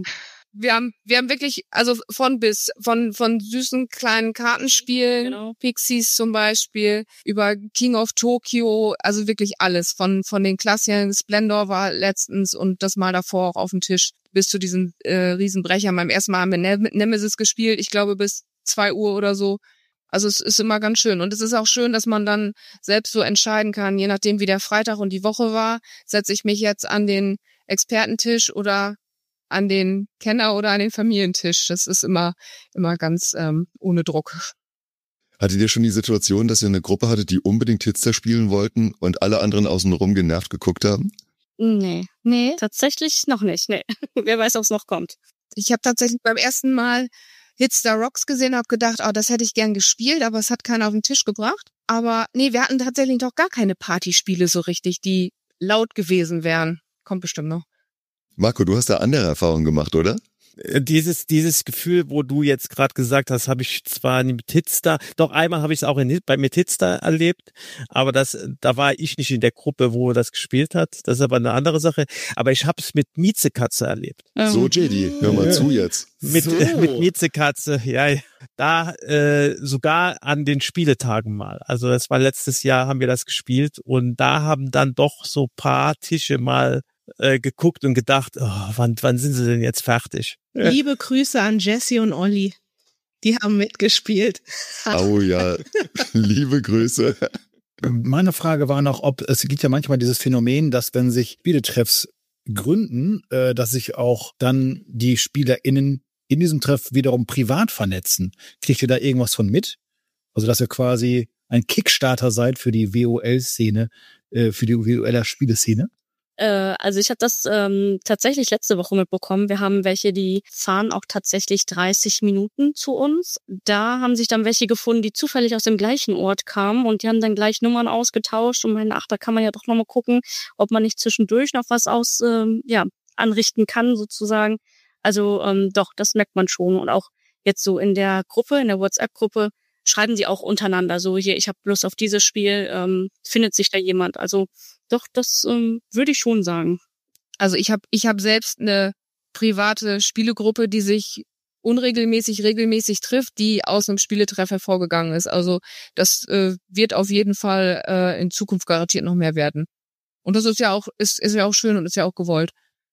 Wir haben, wir haben wirklich, also von bis, von, von süßen kleinen Kartenspielen, Genau. Pixies zum Beispiel, über King of Tokyo, also wirklich alles. Von, von den Klassiken, Splendor war letztens und das Mal davor auch auf dem Tisch, bis zu diesen äh, Riesenbrechern. Beim ersten Mal haben wir Ne- Nemesis gespielt, ich glaube bis zwei Uhr oder so. Also es ist immer ganz schön. Und es ist auch schön, dass man dann selbst so entscheiden kann, je nachdem wie der Freitag und die Woche war, setze ich mich jetzt an den Expertentisch oder an den Kenner- oder an den Familientisch. Das ist immer, immer ganz ähm, ohne Druck. Hattet ihr schon die Situation, dass ihr eine Gruppe hattet, die unbedingt Hitster spielen wollten und alle anderen außenrum genervt geguckt haben? Nee, nee, tatsächlich noch nicht. Nee. Wer weiß, ob es noch kommt. Ich habe tatsächlich beim ersten Mal Hitster Rocks gesehen, habe gedacht, oh, das hätte ich gern gespielt, aber es hat keiner auf den Tisch gebracht. Aber nee, wir hatten tatsächlich doch gar keine Partyspiele so richtig, die laut gewesen wären. Kommt bestimmt noch. Marco, du hast da andere Erfahrungen gemacht, oder? Dieses dieses Gefühl, wo du jetzt gerade gesagt hast, habe ich zwar nicht mit Hitster, doch einmal habe ich es auch in, bei mit Hitster erlebt, aber das da war ich nicht in der Gruppe, wo das gespielt hat. Das ist aber eine andere Sache. Aber ich habe es mit Miezekatze erlebt. Ähm, So, J D, hör mal Ja. zu jetzt. Mit So. äh, mit Miezekatze, ja, ja. Da äh, sogar an den Spieletagen mal. Also das war letztes Jahr, haben wir das gespielt und da haben dann doch so paar Tische mal äh, geguckt und gedacht, oh, wann wann sind sie denn jetzt fertig? Liebe Grüße an Jessie und Olli. Die haben mitgespielt. Oh ja, liebe Grüße. Meine Frage war noch, ob es gibt ja manchmal dieses Phänomen, dass wenn sich Spieletreffs gründen, äh, dass sich auch dann die SpielerInnen in diesem Treff wiederum privat vernetzen. Kriegt ihr da irgendwas von mit? Also, dass ihr quasi ein Kickstarter seid für die W O L-Szene, äh, für die W O L-Spieleszene? Äh, also ich habe das ähm, tatsächlich letzte Woche mitbekommen. Wir haben welche, die fahren auch tatsächlich dreißig Minuten zu uns. Da haben sich dann welche gefunden, die zufällig aus dem gleichen Ort kamen und die haben dann gleich Nummern ausgetauscht und meinen, ach, da kann man ja doch nochmal gucken, ob man nicht zwischendurch noch was aus, ähm, ja, anrichten kann sozusagen. Also ähm, doch, das merkt man schon. Und auch jetzt so in der Gruppe, in der WhatsApp-Gruppe, schreiben sie auch untereinander so, hier, ich habe Lust auf dieses Spiel, ähm, findet sich da jemand? Also doch, das ähm, würde ich schon sagen. Also ich habe ich hab selbst eine private Spielegruppe, die sich unregelmäßig, regelmäßig trifft, die aus einem Spieletreff hervorgegangen ist. Also das äh, wird auf jeden Fall äh, in Zukunft garantiert noch mehr werden. Und das ist ja auch ist, ist ja auch schön und ist ja auch gewollt.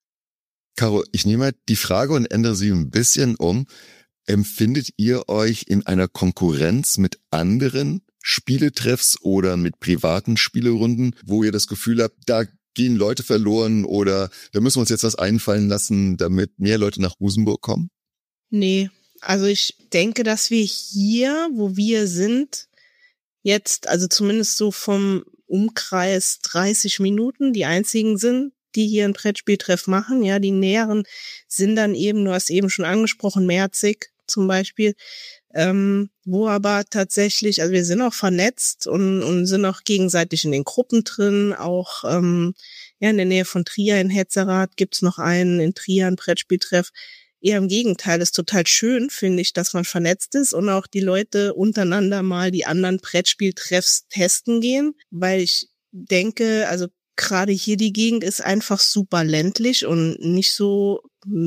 Caro, ich nehme die Frage und ändere sie ein bisschen um. Empfindet ihr euch in einer Konkurrenz mit anderen Spieletreffs oder mit privaten Spielerunden, wo ihr das Gefühl habt, da gehen Leute verloren oder da müssen wir uns jetzt was einfallen lassen, damit mehr Leute nach Rosenburg kommen? Nee, also ich denke, dass wir hier, wo wir sind, jetzt, also zumindest so vom Umkreis dreißig Minuten, die einzigen sind, die hier ein Brettspieltreff machen. Ja, die näheren sind dann eben, du hast eben schon angesprochen, Merzig zum Beispiel, ähm, wo aber tatsächlich, also wir sind auch vernetzt und, und sind auch gegenseitig in den Gruppen drin, auch ähm, ja in der Nähe von Trier in Hetzerath gibt's noch einen, in Trier ein Brettspieltreff. Eher im Gegenteil, ist total schön, finde ich, dass man vernetzt ist und auch die Leute untereinander mal die anderen Brettspieltreffs testen gehen, weil ich denke, also gerade hier die Gegend ist einfach super ländlich und nicht so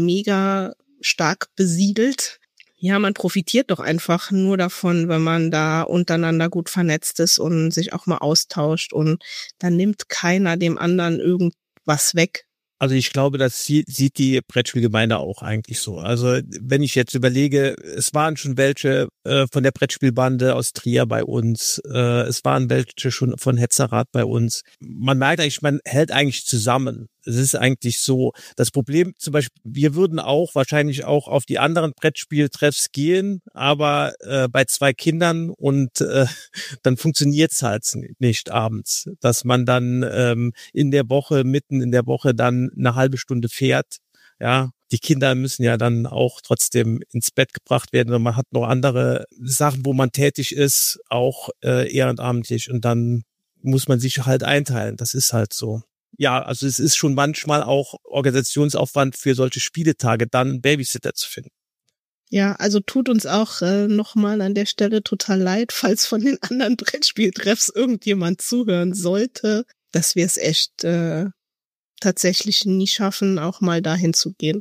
mega stark besiedelt. Ja, man profitiert doch einfach nur davon, wenn man da untereinander gut vernetzt ist und sich auch mal austauscht und dann nimmt keiner dem anderen irgendwas weg. Also ich glaube, das sieht, sieht die Brettspielgemeinde auch eigentlich so. Also wenn ich jetzt überlege, es waren schon welche äh, von der Brettspielbande aus Trier bei uns, äh, es waren welche schon von Hetzerath bei uns. Man merkt eigentlich, man hält eigentlich zusammen. Es ist eigentlich so, das Problem zum Beispiel, wir würden auch wahrscheinlich auch auf die anderen Brettspieltreffs gehen, aber äh, bei zwei Kindern und äh, dann funktioniert's halt nicht abends, dass man dann ähm, in der Woche, mitten in der Woche dann eine halbe Stunde fährt. Ja, die Kinder müssen ja dann auch trotzdem ins Bett gebracht werden und man hat noch andere Sachen, wo man tätig ist, auch äh, ehrenamtlich und dann muss man sich halt einteilen. Das ist halt so. Ja, also es ist schon manchmal auch Organisationsaufwand für solche Spieletage, dann einen Babysitter zu finden. Ja, also tut uns auch äh, nochmal an der Stelle total leid, falls von den anderen Brettspieltreffs irgendjemand zuhören sollte, dass wir es echt äh, tatsächlich nie schaffen, auch mal dahin zu gehen.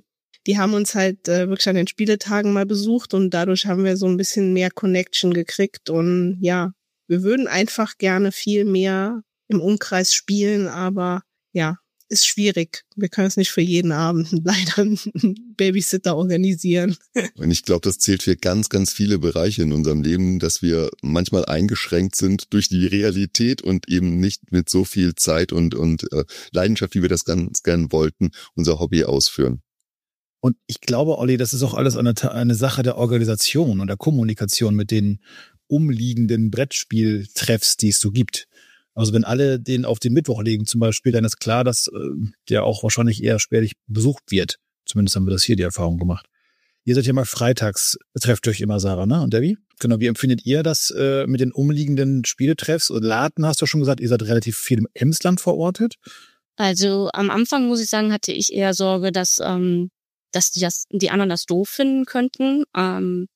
die haben uns halt äh, wirklich an den Spieletagen mal besucht und dadurch haben wir so ein bisschen mehr Connection gekriegt und ja, wir würden einfach gerne viel mehr im Umkreis spielen, aber ja, ist schwierig. Wir können es nicht für jeden Abend leider einen Babysitter organisieren. Und ich glaube, das zählt für ganz, ganz viele Bereiche in unserem Leben, dass wir manchmal eingeschränkt sind durch die Realität und eben nicht mit so viel Zeit und, und äh, Leidenschaft, wie wir das ganz gern wollten, unser Hobby ausführen. Und ich glaube, Olli, das ist auch alles eine, eine Sache der Organisation und der Kommunikation mit den umliegenden Brettspieltreffs, die es so gibt. Also wenn alle den auf den Mittwoch legen zum Beispiel, dann ist klar, dass äh, der auch wahrscheinlich eher spärlich besucht wird. Zumindest haben wir das hier die Erfahrung gemacht. Ihr seid ja mal freitags, trefft euch immer, Sarah, ne? Und Debbie? Genau, wie empfindet ihr das äh, mit den umliegenden Spieletreffs? Und Laden, hast du schon gesagt, ihr seid relativ viel im Emsland verortet. Also am Anfang, muss ich sagen, hatte ich eher Sorge, dass, ähm, dass die, das, die anderen das doof finden könnten. Ähm,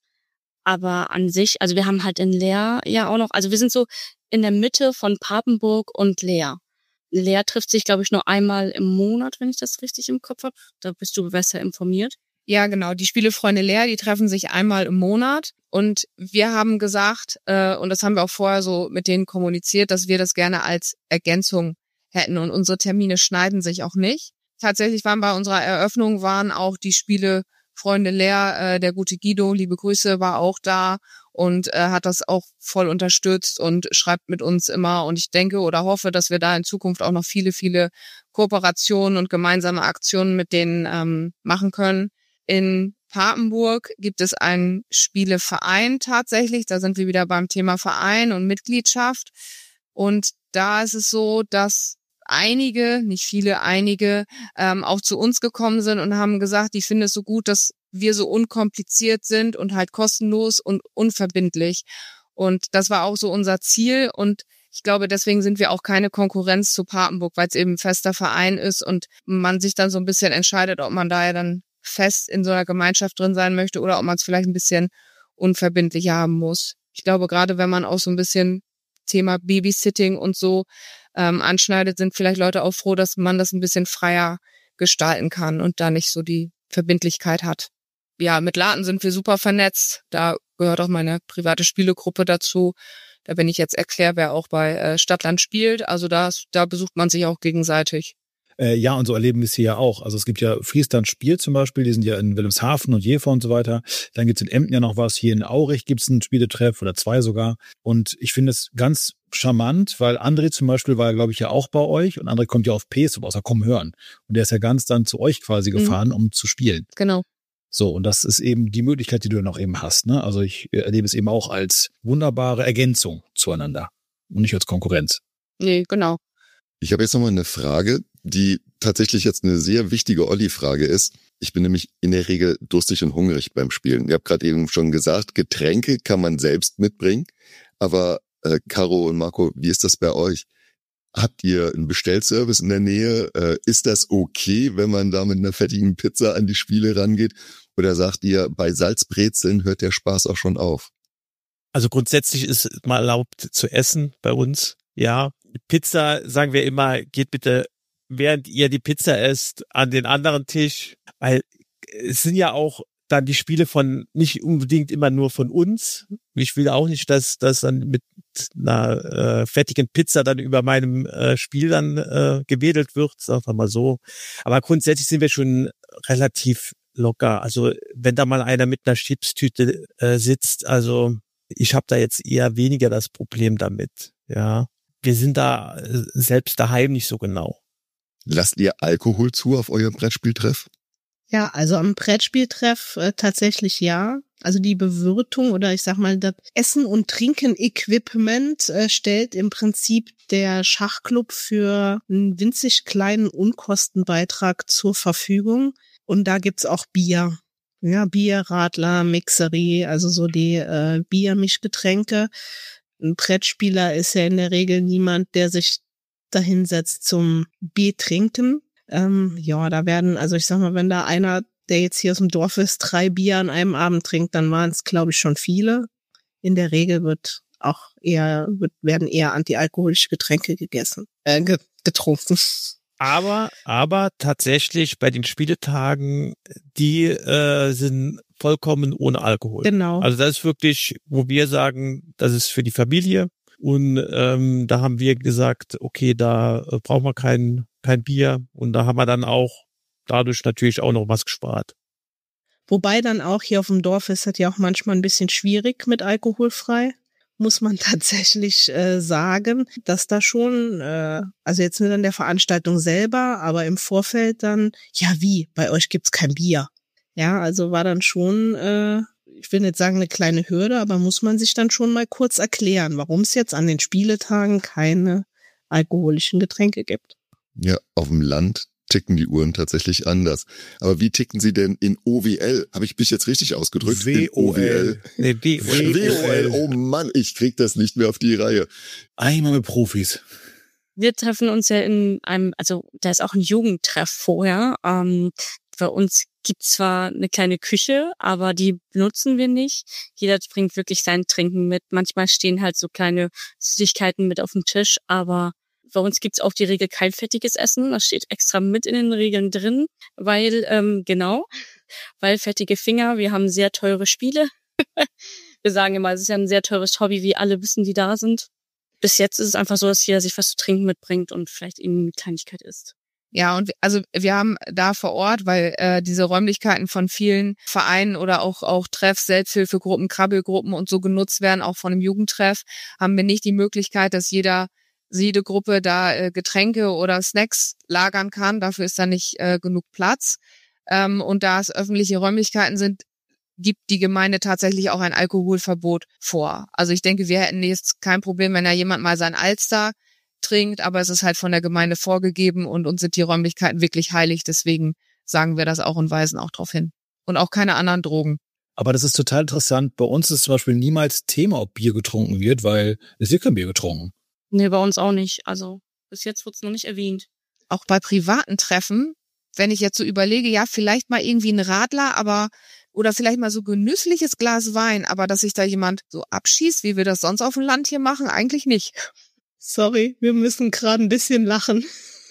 aber an sich, also wir haben halt in Leer ja auch noch, also wir sind so in der Mitte von Papenburg und Leer. Leer trifft sich, glaube ich, nur einmal im Monat, wenn ich das richtig im Kopf habe. Da bist du besser informiert. Ja, genau. Die Spielefreunde Leer, die treffen sich einmal im Monat. Und wir haben gesagt, äh, und das haben wir auch vorher so mit denen kommuniziert, dass wir das gerne als Ergänzung hätten. Und unsere Termine schneiden sich auch nicht. Tatsächlich waren bei unserer Eröffnung waren auch die Spielefreunde Leer, äh, der gute Guido, liebe Grüße, war auch da und äh, hat das auch voll unterstützt und schreibt mit uns immer. Und ich denke oder hoffe, dass wir da in Zukunft auch noch viele, viele Kooperationen und gemeinsame Aktionen mit denen ähm, machen können. In Papenburg gibt es einen Spieleverein tatsächlich. Da sind wir wieder beim Thema Verein und Mitgliedschaft. Und da ist es so, dass einige, nicht viele, einige ähm, auch zu uns gekommen sind und haben gesagt, die finden es so gut, dass wir so unkompliziert sind und halt kostenlos und unverbindlich. Und das war auch so unser Ziel. Und ich glaube, deswegen sind wir auch keine Konkurrenz zu Papenburg, weil es eben ein fester Verein ist und man sich dann so ein bisschen entscheidet, ob man da ja dann fest in so einer Gemeinschaft drin sein möchte oder ob man es vielleicht ein bisschen unverbindlicher haben muss. Ich glaube, gerade wenn man auch so ein bisschen Thema Babysitting und so ähm, anschneidet, sind vielleicht Leute auch froh, dass man das ein bisschen freier gestalten kann und da nicht so die Verbindlichkeit hat. Ja, mit Laden sind wir super vernetzt. Da gehört auch meine private Spielegruppe dazu. Da bin ich jetzt erklärt, wer auch bei äh, Stadtland spielt. Also da, da besucht man sich auch gegenseitig. Äh, ja, und so erleben wir es hier ja auch. Also es gibt ja Friesland Spiel zum Beispiel, die sind ja in Wilhelmshaven und Jever und so weiter. Dann gibt's in Emden ja noch was. Hier in Aurich gibt's einen Spieletreff oder zwei sogar. Und ich finde es ganz charmant, weil André zum Beispiel war ja, glaube ich, ja auch bei euch und André kommt ja auf Peso aus der Komm hören. Und der ist ja ganz dann zu euch quasi gefahren, mhm. um zu spielen. Genau. So, und das ist eben die Möglichkeit, die du dann auch eben hast. Ne? Also ich erlebe es eben auch als wunderbare Ergänzung zueinander und nicht als Konkurrenz. Nee, genau. Ich habe jetzt nochmal eine Frage, die tatsächlich jetzt eine sehr wichtige Olli-Frage ist. Ich bin nämlich in der Regel durstig und hungrig beim Spielen. Ihr habt gerade eben schon gesagt, Getränke kann man selbst mitbringen. Aber äh, Caro und Marco, wie ist das bei euch? Habt ihr einen Bestellservice in der Nähe? Äh, ist das okay, wenn man da mit einer fettigen Pizza an die Spiele rangeht? Oder sagt ihr, bei Salzbrezeln hört der Spaß auch schon auf? Also grundsätzlich ist mal erlaubt zu essen bei uns, ja. Pizza, sagen wir immer, geht bitte, während ihr die Pizza esst, an den anderen Tisch, weil es sind ja auch dann die Spiele von, nicht unbedingt immer nur von uns. Ich will auch nicht, dass das dann mit einer äh, fettigen Pizza dann über meinem äh, Spiel dann äh, gewedelt wird, sagen wir mal so. Aber grundsätzlich sind wir schon relativ locker. Also wenn da mal einer mit einer Chipstüte äh, sitzt, also ich habe da jetzt eher weniger das Problem damit, ja. Wir sind da äh, selbst daheim nicht so genau. Lasst ihr Alkohol zu auf eurem Brettspieltreff? Ja, also am Brettspieltreff äh, tatsächlich ja. Also die Bewirtung oder ich sag mal das Essen- und Trinken-Equipment äh, stellt im Prinzip der Schachclub für einen winzig kleinen Unkostenbeitrag zur Verfügung. Und da gibt's auch Bier. Ja, Bier, Radler, Mixerie, also so die äh, Biermischgetränke. Ein Brettspieler ist ja in der Regel niemand, der sich dahinsetzt zum Bier trinken. Ähm, ja, da werden, also ich sag mal, wenn da einer, der jetzt hier aus dem Dorf ist, drei Bier an einem Abend trinkt, dann waren es, glaube ich, schon viele. In der Regel wird auch eher, wird, werden eher antialkoholische Getränke gegessen, äh, getrunken. Aber, aber tatsächlich bei den Spieletagen, die äh, sind vollkommen ohne Alkohol. Genau. Also das ist wirklich, wo wir sagen, das ist für die Familie. Und ähm, da haben wir gesagt, okay, da äh, brauchen wir kein, kein Bier. Und da haben wir dann auch dadurch natürlich auch noch was gespart. Wobei dann auch hier auf dem Dorf ist das ja auch manchmal ein bisschen schwierig mit alkoholfrei. Muss man tatsächlich äh, sagen, dass da schon, äh, also jetzt nicht an der Veranstaltung selber, aber im Vorfeld dann, ja wie, bei euch gibt's kein Bier. Ja, also war dann schon, äh, ich will nicht sagen eine kleine Hürde, aber muss man sich dann schon mal kurz erklären, warum es jetzt an den Spieletagen keine alkoholischen Getränke gibt. Ja, auf dem Land ticken die Uhren tatsächlich anders. Aber wie ticken sie denn in O W L? Habe ich mich jetzt richtig ausgedrückt? W O L. Nee, B O L. W O L. Oh Mann, ich krieg das nicht mehr auf die Reihe. Einmal mit Profis. Wir treffen uns ja in einem, also da ist auch ein Jugendtreff vorher. Ähm, bei uns gibt's zwar eine kleine Küche, aber die benutzen wir nicht. Jeder bringt wirklich sein Trinken mit. Manchmal stehen halt so kleine Süßigkeiten mit auf dem Tisch, aber bei uns gibt's auch die Regel kein fettiges Essen. Das steht extra mit in den Regeln drin, weil, ähm, genau, weil fettige Finger, wir haben sehr teure Spiele. Wir sagen immer, es ist ja ein sehr teures Hobby, wie alle wissen, die da sind. Bis jetzt ist es einfach so, dass jeder sich was zu trinken mitbringt und vielleicht eben eine Kleinigkeit isst. Ja, und wir, also wir haben da vor Ort, weil äh, diese Räumlichkeiten von vielen Vereinen oder auch auch Treffs, Selbsthilfegruppen, Krabbelgruppen und so genutzt werden, auch von einem Jugendtreff, haben wir nicht die Möglichkeit, dass jeder jede Gruppe da äh, Getränke oder Snacks lagern kann. Dafür ist da nicht äh, genug Platz. Ähm, und da es öffentliche Räumlichkeiten sind, gibt die Gemeinde tatsächlich auch ein Alkoholverbot vor. Also ich denke, wir hätten jetzt kein Problem, wenn da jemand mal sein Alster trinkt, aber es ist halt von der Gemeinde vorgegeben und uns sind die Räumlichkeiten wirklich heilig. Deswegen sagen wir das auch und weisen auch darauf hin. Und auch keine anderen Drogen. Aber das ist total interessant. Bei uns ist zum Beispiel niemals Thema, ob Bier getrunken wird, weil es wird kein Bier getrunken. Nee, bei uns auch nicht. Also bis jetzt wurde es noch nicht erwähnt. Auch bei privaten Treffen, wenn ich jetzt so überlege, ja, vielleicht mal irgendwie ein Radler, aber oder vielleicht mal so genüssliches Glas Wein, aber dass sich da jemand so abschießt, wie wir das sonst auf dem Land hier machen, eigentlich nicht. Sorry, wir müssen gerade ein bisschen lachen.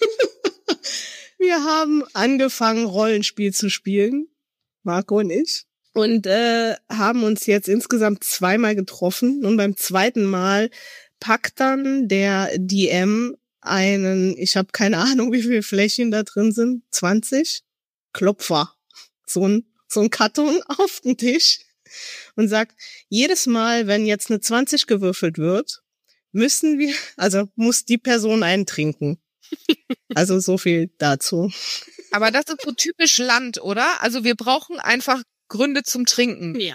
Wir haben angefangen, Rollenspiel zu spielen, Marco und ich, und äh, haben uns jetzt insgesamt zweimal getroffen. Und beim zweiten Mal packt dann der D M einen, ich habe keine Ahnung, wie viele Fläschchen da drin sind, zwanzig Klopfer, so ein so ein Karton auf den Tisch und sagt, jedes Mal, wenn jetzt eine zwanzig gewürfelt wird, müssen wir, also muss die Person einen trinken. Also so viel dazu. Aber das ist so typisch Land, oder? Also wir brauchen einfach Gründe zum Trinken. Ja.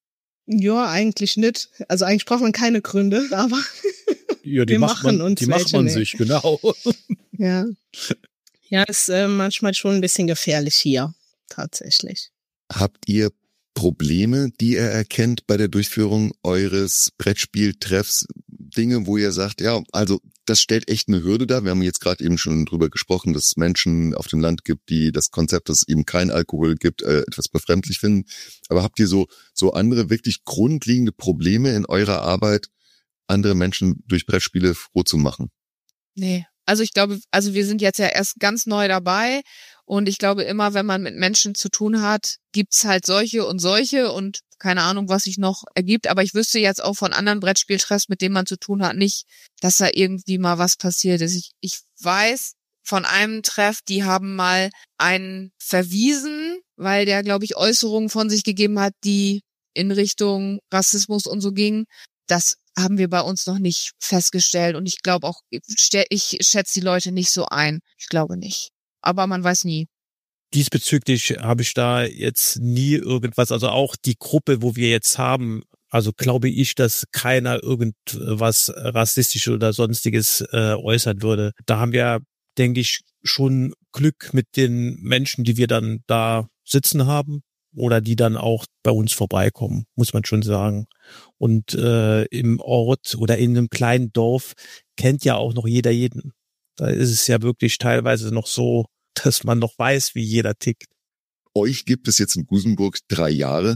Ja, eigentlich nicht. Also eigentlich braucht man keine Gründe, aber Ja, die wir macht machen man, uns die macht welche, man nee. sich, genau. Ja. Ja, ist äh, manchmal schon ein bisschen gefährlich hier, tatsächlich. Habt ihr Probleme, die ihr erkennt bei der Durchführung eures Brettspieltreffs? Dinge, wo ihr sagt, ja, also das stellt echt eine Hürde dar. Wir haben jetzt gerade eben schon drüber gesprochen, dass es Menschen auf dem Land gibt, die das Konzept, dass es eben kein Alkohol gibt, äh, etwas befremdlich finden. Aber habt ihr so so andere wirklich grundlegende Probleme in eurer Arbeit, andere Menschen durch Brettspiele froh zu machen? Nee. Also ich glaube, also wir sind jetzt ja erst ganz neu dabei und ich glaube immer, wenn man mit Menschen zu tun hat, gibt's halt solche und solche und keine Ahnung, was sich noch ergibt. Aber ich wüsste jetzt auch von anderen Brettspieltreffs, mit denen man zu tun hat, nicht, dass da irgendwie mal was passiert ist. Ich, ich weiß von einem Treff, die haben mal einen verwiesen, weil der, glaube ich, Äußerungen von sich gegeben hat, die in Richtung Rassismus und so gingen. Das haben wir bei uns noch nicht festgestellt. Und ich glaube auch, ich schätze die Leute nicht so ein. Ich glaube nicht. Aber man weiß nie. Diesbezüglich habe ich da jetzt nie irgendwas, also auch die Gruppe, wo wir jetzt haben, also glaube ich, dass keiner irgendwas Rassistisches oder Sonstiges äh, äußern würde. Da haben wir, denke ich, schon Glück mit den Menschen, die wir dann da sitzen haben oder die dann auch bei uns vorbeikommen, muss man schon sagen. Und äh, im Ort oder in einem kleinen Dorf kennt ja auch noch jeder jeden. Da ist es ja wirklich teilweise noch so, dass man noch weiß, wie jeder tickt. Euch gibt es jetzt in Gusenburg drei Jahre.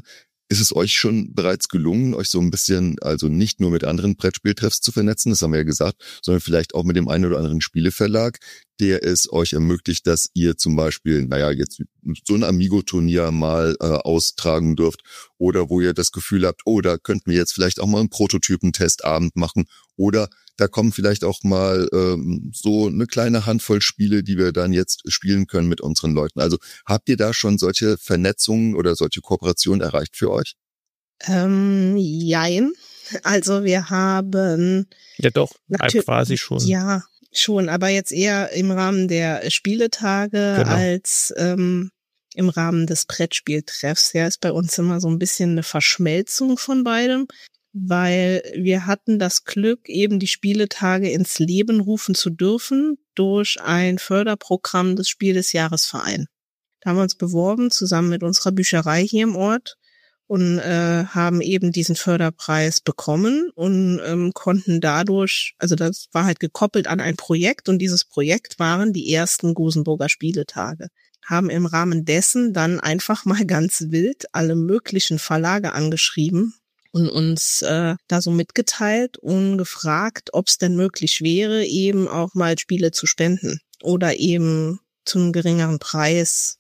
Ist es euch schon bereits gelungen, euch so ein bisschen, also nicht nur mit anderen Brettspieltreffs zu vernetzen, das haben wir ja gesagt, sondern vielleicht auch mit dem einen oder anderen Spieleverlag, der es euch ermöglicht, dass ihr zum Beispiel, naja, jetzt so ein Amigo-Turnier mal äh, austragen dürft oder wo ihr das Gefühl habt, oh, da könnten wir jetzt vielleicht auch mal einen Prototypen-Testabend machen oder da kommen vielleicht auch mal ähm, so eine kleine Handvoll Spiele, die wir dann jetzt spielen können mit unseren Leuten. Also habt ihr da schon solche Vernetzungen oder solche Kooperationen erreicht für euch? Ähm, jein. Also wir haben... Ja doch, natür- quasi schon. Ja, schon, aber jetzt eher im Rahmen der Spieletage Genau. als ähm, im Rahmen des Brettspieltreffs. Ja, ist bei uns immer so ein bisschen eine Verschmelzung von beidem. Weil wir hatten das Glück, eben die Spieletage ins Leben rufen zu dürfen durch ein Förderprogramm des Spiel des Jahres Verein. Da haben wir uns beworben, zusammen mit unserer Bücherei hier im Ort und äh, haben eben diesen Förderpreis bekommen und ähm, konnten dadurch, also das war halt gekoppelt an ein Projekt und dieses Projekt waren die ersten Gusenburger Spieletage. Haben im Rahmen dessen dann einfach mal ganz wild alle möglichen Verlage angeschrieben und uns äh, da so mitgeteilt und gefragt, ob es denn möglich wäre, eben auch mal Spiele zu spenden oder eben zu einem geringeren Preis,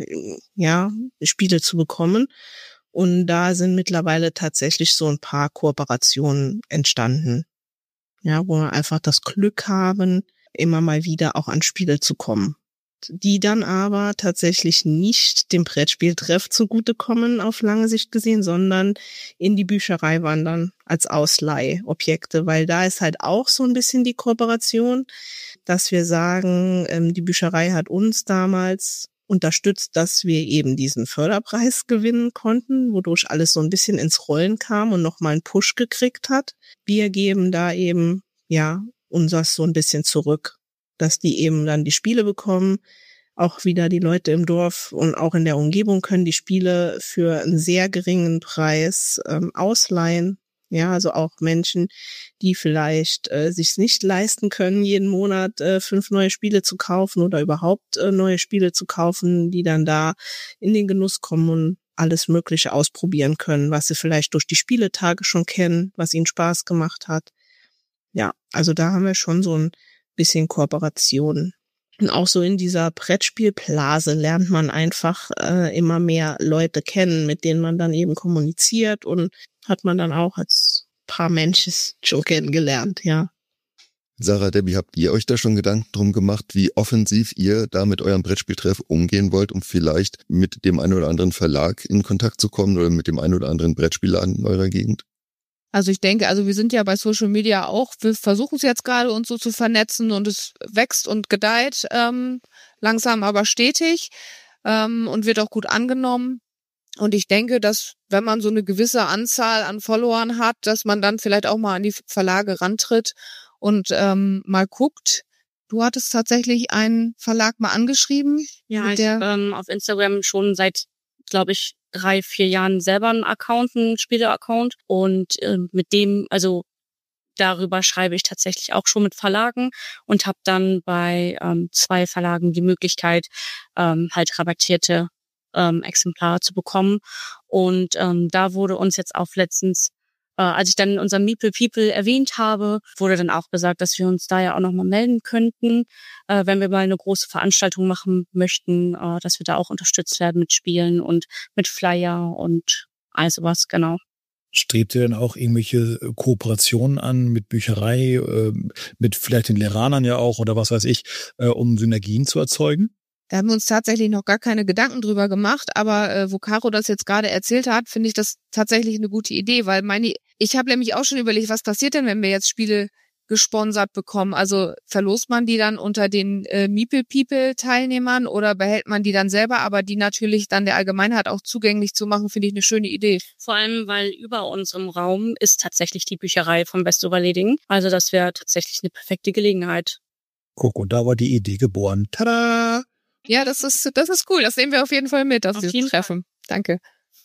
ja, Spiele zu bekommen. Und da sind mittlerweile tatsächlich so ein paar Kooperationen entstanden, ja, wo wir einfach das Glück haben, immer mal wieder auch an Spiele zu kommen, die dann aber tatsächlich nicht dem Brettspieltreff zugutekommen auf lange Sicht gesehen, sondern in die Bücherei wandern als Ausleihobjekte, weil da ist halt auch so ein bisschen die Kooperation, dass wir sagen, ähm, die Bücherei hat uns damals unterstützt, dass wir eben diesen Förderpreis gewinnen konnten, wodurch alles so ein bisschen ins Rollen kam und nochmal einen Push gekriegt hat. Wir geben da eben, ja, unseres so ein bisschen zurück, dass die eben dann die Spiele bekommen. Auch wieder die Leute im Dorf und auch in der Umgebung können die Spiele für einen sehr geringen Preis ähm, ausleihen. Ja, also auch Menschen, die vielleicht äh, sich nicht leisten können, jeden Monat äh, fünf neue Spiele zu kaufen oder überhaupt äh, neue Spiele zu kaufen, die dann da in den Genuss kommen und alles Mögliche ausprobieren können, was sie vielleicht durch die Spieletage schon kennen, was ihnen Spaß gemacht hat. Ja, also da haben wir schon so ein bisschen Kooperation. Und auch so in dieser Brettspielblase lernt man einfach äh, immer mehr Leute kennen, mit denen man dann eben kommuniziert und hat man dann auch als paar Menschen schon kennengelernt, ja. Sarah, Debbie, habt ihr euch da schon Gedanken drum gemacht, wie offensiv ihr da mit eurem Brettspieltreff umgehen wollt, um vielleicht mit dem einen oder anderen Verlag in Kontakt zu kommen oder mit dem einen oder anderen Brettspielladen in eurer Gegend? Also ich denke, also wir sind ja bei Social Media auch, wir versuchen es jetzt gerade uns so zu vernetzen und es wächst und gedeiht, ähm, langsam aber stetig ähm, und wird auch gut angenommen. Und ich denke, dass wenn man so eine gewisse Anzahl an Followern hat, dass man dann vielleicht auch mal an die Verlage rantritt und ähm, mal guckt. Du hattest tatsächlich einen Verlag mal angeschrieben? Ja, mit ich der ähm, auf Instagram schon seit, glaube ich, drei, vier Jahren selber einen Account, einen Spiele-Account und äh, mit dem, also darüber schreibe ich tatsächlich auch schon mit Verlagen und habe dann bei ähm, zwei Verlagen die Möglichkeit, ähm, halt rabattierte ähm, Exemplare zu bekommen. Und ähm, da wurde uns jetzt auch letztens, äh, als ich dann unser Meeple People erwähnt habe, wurde dann auch gesagt, dass wir uns da ja auch nochmal melden könnten, äh, wenn wir mal eine große Veranstaltung machen möchten, äh, dass wir da auch unterstützt werden mit Spielen und mit Flyer und all sowas, genau. Strebt ihr denn auch irgendwelche Kooperationen an mit Bücherei, äh, mit vielleicht den Leranern ja auch oder was weiß ich, äh, um Synergien zu erzeugen? Da haben wir uns tatsächlich noch gar keine Gedanken drüber gemacht, aber äh, wo Caro das jetzt gerade erzählt hat, finde ich das tatsächlich eine gute Idee, weil meine, ich habe nämlich auch schon überlegt, was passiert denn, wenn wir jetzt Spiele gesponsert bekommen? Also verlost man die dann unter den äh, Meeple People Teilnehmern oder behält man die dann selber, aber die natürlich dann der Allgemeinheit auch zugänglich zu machen, finde ich eine schöne Idee. Vor allem, weil über unserem Raum ist tatsächlich die Bücherei vom Westoverleding. Also das wäre tatsächlich eine perfekte Gelegenheit. Guck, und da war die Idee geboren. Tada! Ja, das ist das ist cool. Das nehmen wir auf jeden Fall mit, dass Auf wir jeden uns treffen. Danke.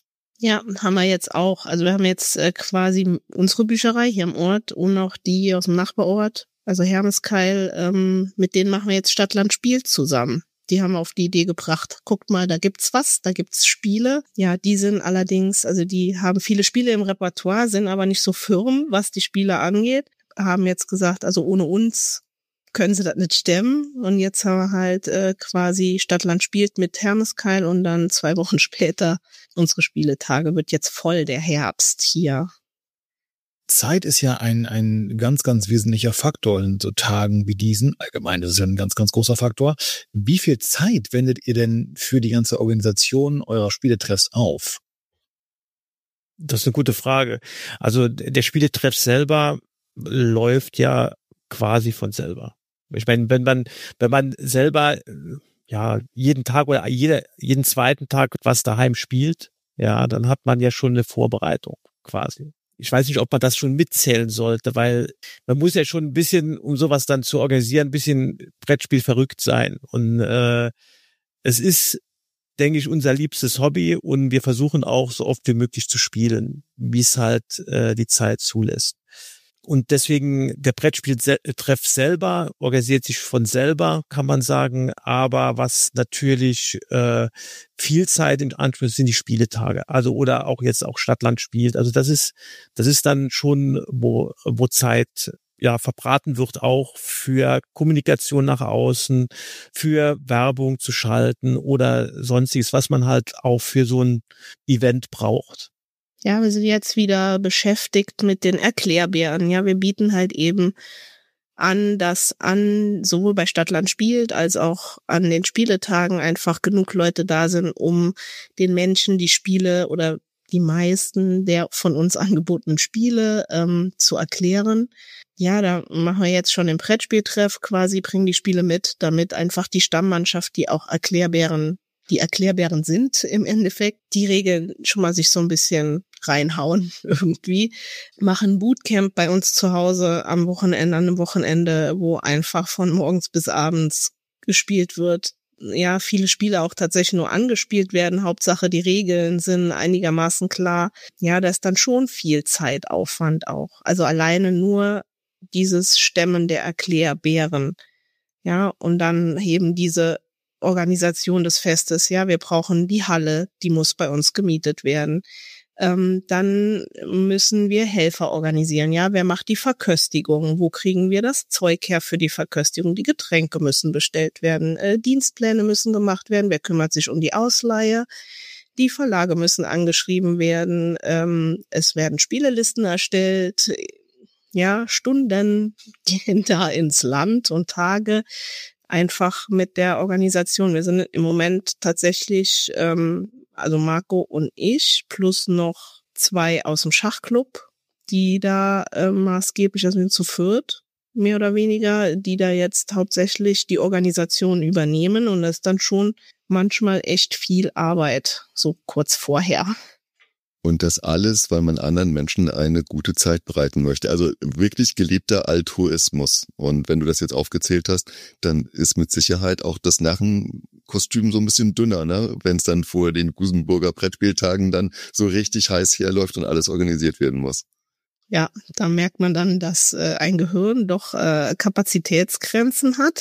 Ja, haben wir jetzt auch. Also wir haben jetzt äh, quasi unsere Bücherei hier im Ort und auch die aus dem Nachbarort, also Hermeskeil, ähm, mit denen machen wir jetzt Stadt, Land, Spiel zusammen. Die haben auf die Idee gebracht, guckt mal, da gibt's was, da gibt's Spiele. Ja, die sind allerdings, also die haben viele Spiele im Repertoire, sind aber nicht so firm, was die Spiele angeht. Haben jetzt gesagt, also ohne uns können sie das nicht stemmen. Und jetzt haben wir halt äh, quasi Stadtland spielt mit Hermeskeil und dann zwei Wochen später unsere Spieletage wird jetzt voll der Herbst hier. Zeit ist ja ein ein ganz, ganz wesentlicher Faktor in so Tagen wie diesen. Allgemein, das ist ja ein ganz, ganz großer Faktor. Wie viel Zeit wendet ihr denn für die ganze Organisation eurer Spieletreffs auf? Das ist eine gute Frage. Also der Spieletreff selber läuft ja quasi von selber. Ich meine, wenn man wenn man selber ja jeden Tag oder jeder, jeden zweiten Tag was daheim spielt, ja, dann hat man ja schon eine Vorbereitung quasi. Ich weiß nicht, ob man das schon mitzählen sollte, weil man muss ja schon ein bisschen, um sowas dann zu organisieren, ein bisschen Brettspiel verrückt sein. Und äh, es ist, denke ich, unser liebstes Hobby und wir versuchen auch so oft wie möglich zu spielen, wie es halt äh, die Zeit zulässt. Und deswegen, der Brettspieltreff selber organisiert sich von selber, kann man sagen. Aber was natürlich äh, viel Zeit in Anspruch sind die Spieletage. Also oder auch jetzt auch Stadtland spielt. Also das ist das ist dann schon, wo wo Zeit ja verbraten wird, auch für Kommunikation nach außen, für Werbung zu schalten oder sonstiges, was man halt auch für so ein Event braucht. Ja, wir sind jetzt wieder beschäftigt mit den Erklärbären. Ja, wir bieten halt eben an, dass an sowohl bei Stadtland spielt als auch an den Spieletagen einfach genug Leute da sind, um den Menschen die Spiele oder die meisten der von uns angebotenen Spiele ähm, zu erklären. Ja, da machen wir jetzt schon den Brettspieltreff quasi, bringen die Spiele mit, damit einfach die Stammmannschaft, die auch Erklärbären die Erklärbären sind im Endeffekt, die Regeln schon mal sich so ein bisschen reinhauen irgendwie, machen Bootcamp bei uns zu Hause am Wochenende, an einem Wochenende, wo einfach von morgens bis abends gespielt wird. Ja, viele Spiele auch tatsächlich nur angespielt werden. Hauptsache die Regeln sind einigermaßen klar. Ja, da ist dann schon viel Zeitaufwand auch. Also alleine nur dieses Stemmen der Erklärbären. Ja, und dann eben diese Organisation des Festes, ja, wir brauchen die Halle, die muss bei uns gemietet werden. Ähm, dann müssen wir Helfer organisieren, ja, wer macht die Verköstigung, wo kriegen wir das Zeug her für die Verköstigung, die Getränke müssen bestellt werden, äh, Dienstpläne müssen gemacht werden, wer kümmert sich um die Ausleihe, die Verlage müssen angeschrieben werden, ähm, es werden Spielelisten erstellt, ja, Stunden gehen da ins Land und Tage, einfach mit der Organisation. Wir sind im Moment tatsächlich, ähm, also Marco und ich, plus noch zwei aus dem Schachclub, die da äh, maßgeblich, also wir sind zu viert, mehr oder weniger, die da jetzt hauptsächlich die Organisation übernehmen. Und das ist dann schon manchmal echt viel Arbeit, so kurz vorher. Und das alles, weil man anderen Menschen eine gute Zeit bereiten möchte. Also wirklich gelebter Altruismus. Und wenn du das jetzt aufgezählt hast, dann ist mit Sicherheit auch das Narrenkostüm so ein bisschen dünner, ne? Wenn es dann vor den Gusenburger Brettspieltagen dann so richtig heiß herläuft und alles organisiert werden muss. Ja, da merkt man dann, dass äh, ein Gehirn doch äh, Kapazitätsgrenzen hat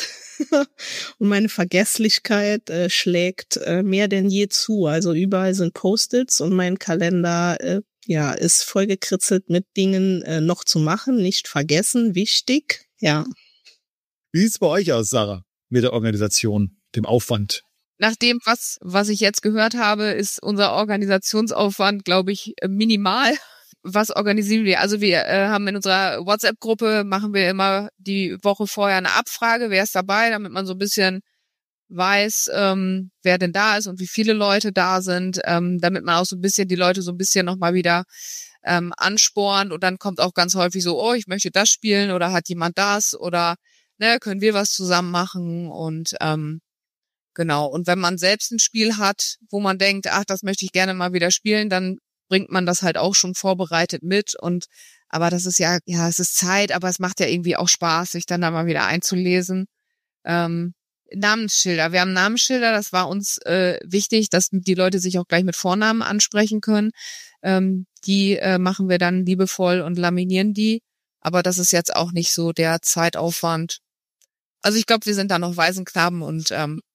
und meine Vergesslichkeit äh, schlägt äh, mehr denn je zu. Also überall sind Post-its und mein Kalender äh, ja ist vollgekritzelt mit Dingen äh, noch zu machen, nicht vergessen, wichtig. Ja. Wie sieht's bei euch aus, Sarah, mit der Organisation, dem Aufwand? Nach dem, was was ich jetzt gehört habe, ist unser Organisationsaufwand, glaube ich, minimal. Was organisieren wir? Also wir äh, haben in unserer WhatsApp-Gruppe, machen wir immer die Woche vorher eine Abfrage, wer ist dabei, damit man so ein bisschen weiß, ähm, wer denn da ist und wie viele Leute da sind, ähm, damit man auch so ein bisschen die Leute so ein bisschen nochmal wieder ähm, anspornt. Und dann kommt auch ganz häufig so, oh, ich möchte das spielen oder hat jemand das oder ne, können wir was zusammen machen und ähm, genau. Und wenn man selbst ein Spiel hat, wo man denkt, ach, das möchte ich gerne mal wieder spielen, dann bringt man das halt auch schon vorbereitet mit und aber das ist ja, ja, es ist Zeit, aber es macht ja irgendwie auch Spaß, sich dann da mal wieder einzulesen. Ähm, Namensschilder, wir haben Namensschilder, das war uns äh, wichtig, dass die Leute sich auch gleich mit Vornamen ansprechen können. Ähm, die äh, machen wir dann liebevoll und laminieren die, aber das ist jetzt auch nicht so der Zeitaufwand. Also ich glaube, wir sind da noch Waisenknaben und ähm,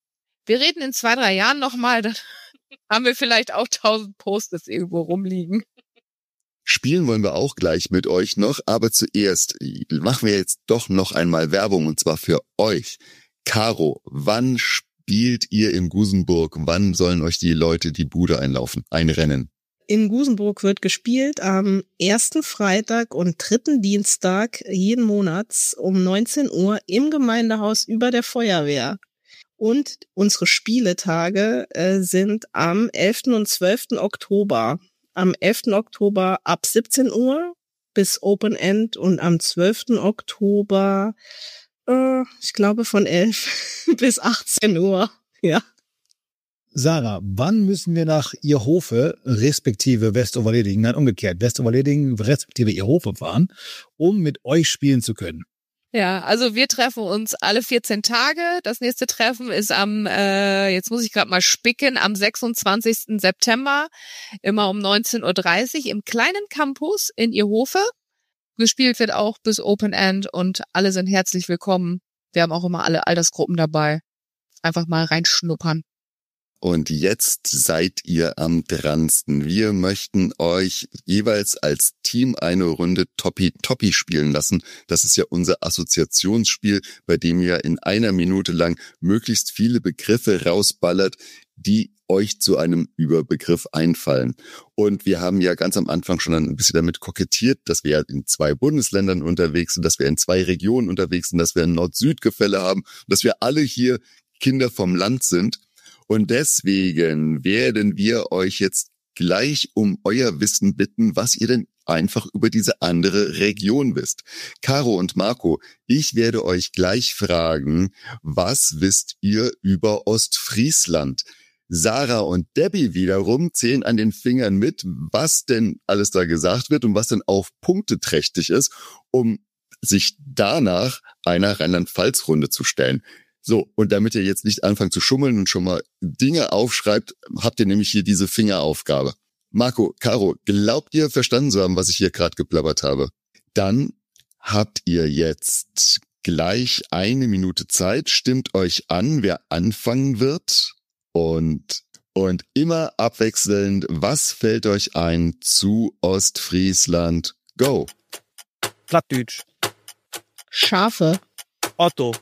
Wir reden in zwei, drei Jahren nochmal, dann haben wir vielleicht auch tausend Post-its irgendwo rumliegen. Spielen wollen wir auch gleich mit euch noch, aber zuerst machen wir jetzt doch noch einmal Werbung und zwar für euch. Caro, wann spielt ihr in Gusenburg? Wann sollen euch die Leute die Bude einlaufen, einrennen? In Gusenburg wird gespielt am ersten Freitag und dritten Dienstag jeden Monats um neunzehn Uhr im Gemeindehaus über der Feuerwehr. Und unsere Spieletage äh, sind am elften und zwölften Oktober. Am elften Oktober ab siebzehn Uhr bis Open End und am zwölften Oktober, äh, ich glaube von elf bis achtzehn Uhr. Ja. Sarah, wann müssen wir nach Ierhofe respektive Westoverleding, nein umgekehrt, Westoverleding respektive Ierhofe fahren, um mit euch spielen zu können? Ja, also wir treffen uns alle vierzehn Tage. Das nächste Treffen ist am, äh, jetzt muss ich gerade mal spicken, am sechsundzwanzigsten September, immer um neunzehn Uhr dreißig im kleinen Campus in Ierhofe. Gespielt wird auch bis Open End und alle sind herzlich willkommen. Wir haben auch immer alle Altersgruppen dabei. Einfach mal reinschnuppern. Und jetzt seid ihr am dransten. Wir möchten euch jeweils als Team eine Runde Toppi Toppi spielen lassen. Das ist ja unser Assoziationsspiel, bei dem ihr in einer Minute lang möglichst viele Begriffe rausballert, die euch zu einem Überbegriff einfallen. Und wir haben ja ganz am Anfang schon ein bisschen damit kokettiert, dass wir in zwei Bundesländern unterwegs sind, dass wir in zwei Regionen unterwegs sind, dass wir ein Nord-Süd-Gefälle haben, dass wir alle hier Kinder vom Land sind. Und deswegen werden wir euch jetzt gleich um euer Wissen bitten, was ihr denn einfach über diese andere Region wisst. Caro und Marco, ich werde euch gleich fragen, was wisst ihr über Ostfriesland? Sarah und Debbie wiederum zählen an den Fingern mit, was denn alles da gesagt wird und was denn auch punkteträchtig ist, um sich danach einer Rheinland-Pfalz-Runde zu stellen. So, und damit ihr jetzt nicht anfangt zu schummeln und schon mal Dinge aufschreibt, habt ihr nämlich hier diese Fingeraufgabe. Marco, Caro, glaubt ihr verstanden zu haben, was ich hier gerade geplappert habe? Dann habt ihr jetzt gleich eine Minute Zeit, stimmt euch an, wer anfangen wird und, und immer abwechselnd, was fällt euch ein zu Ostfriesland? Go! Plattdeutsch. Schafe. Otto.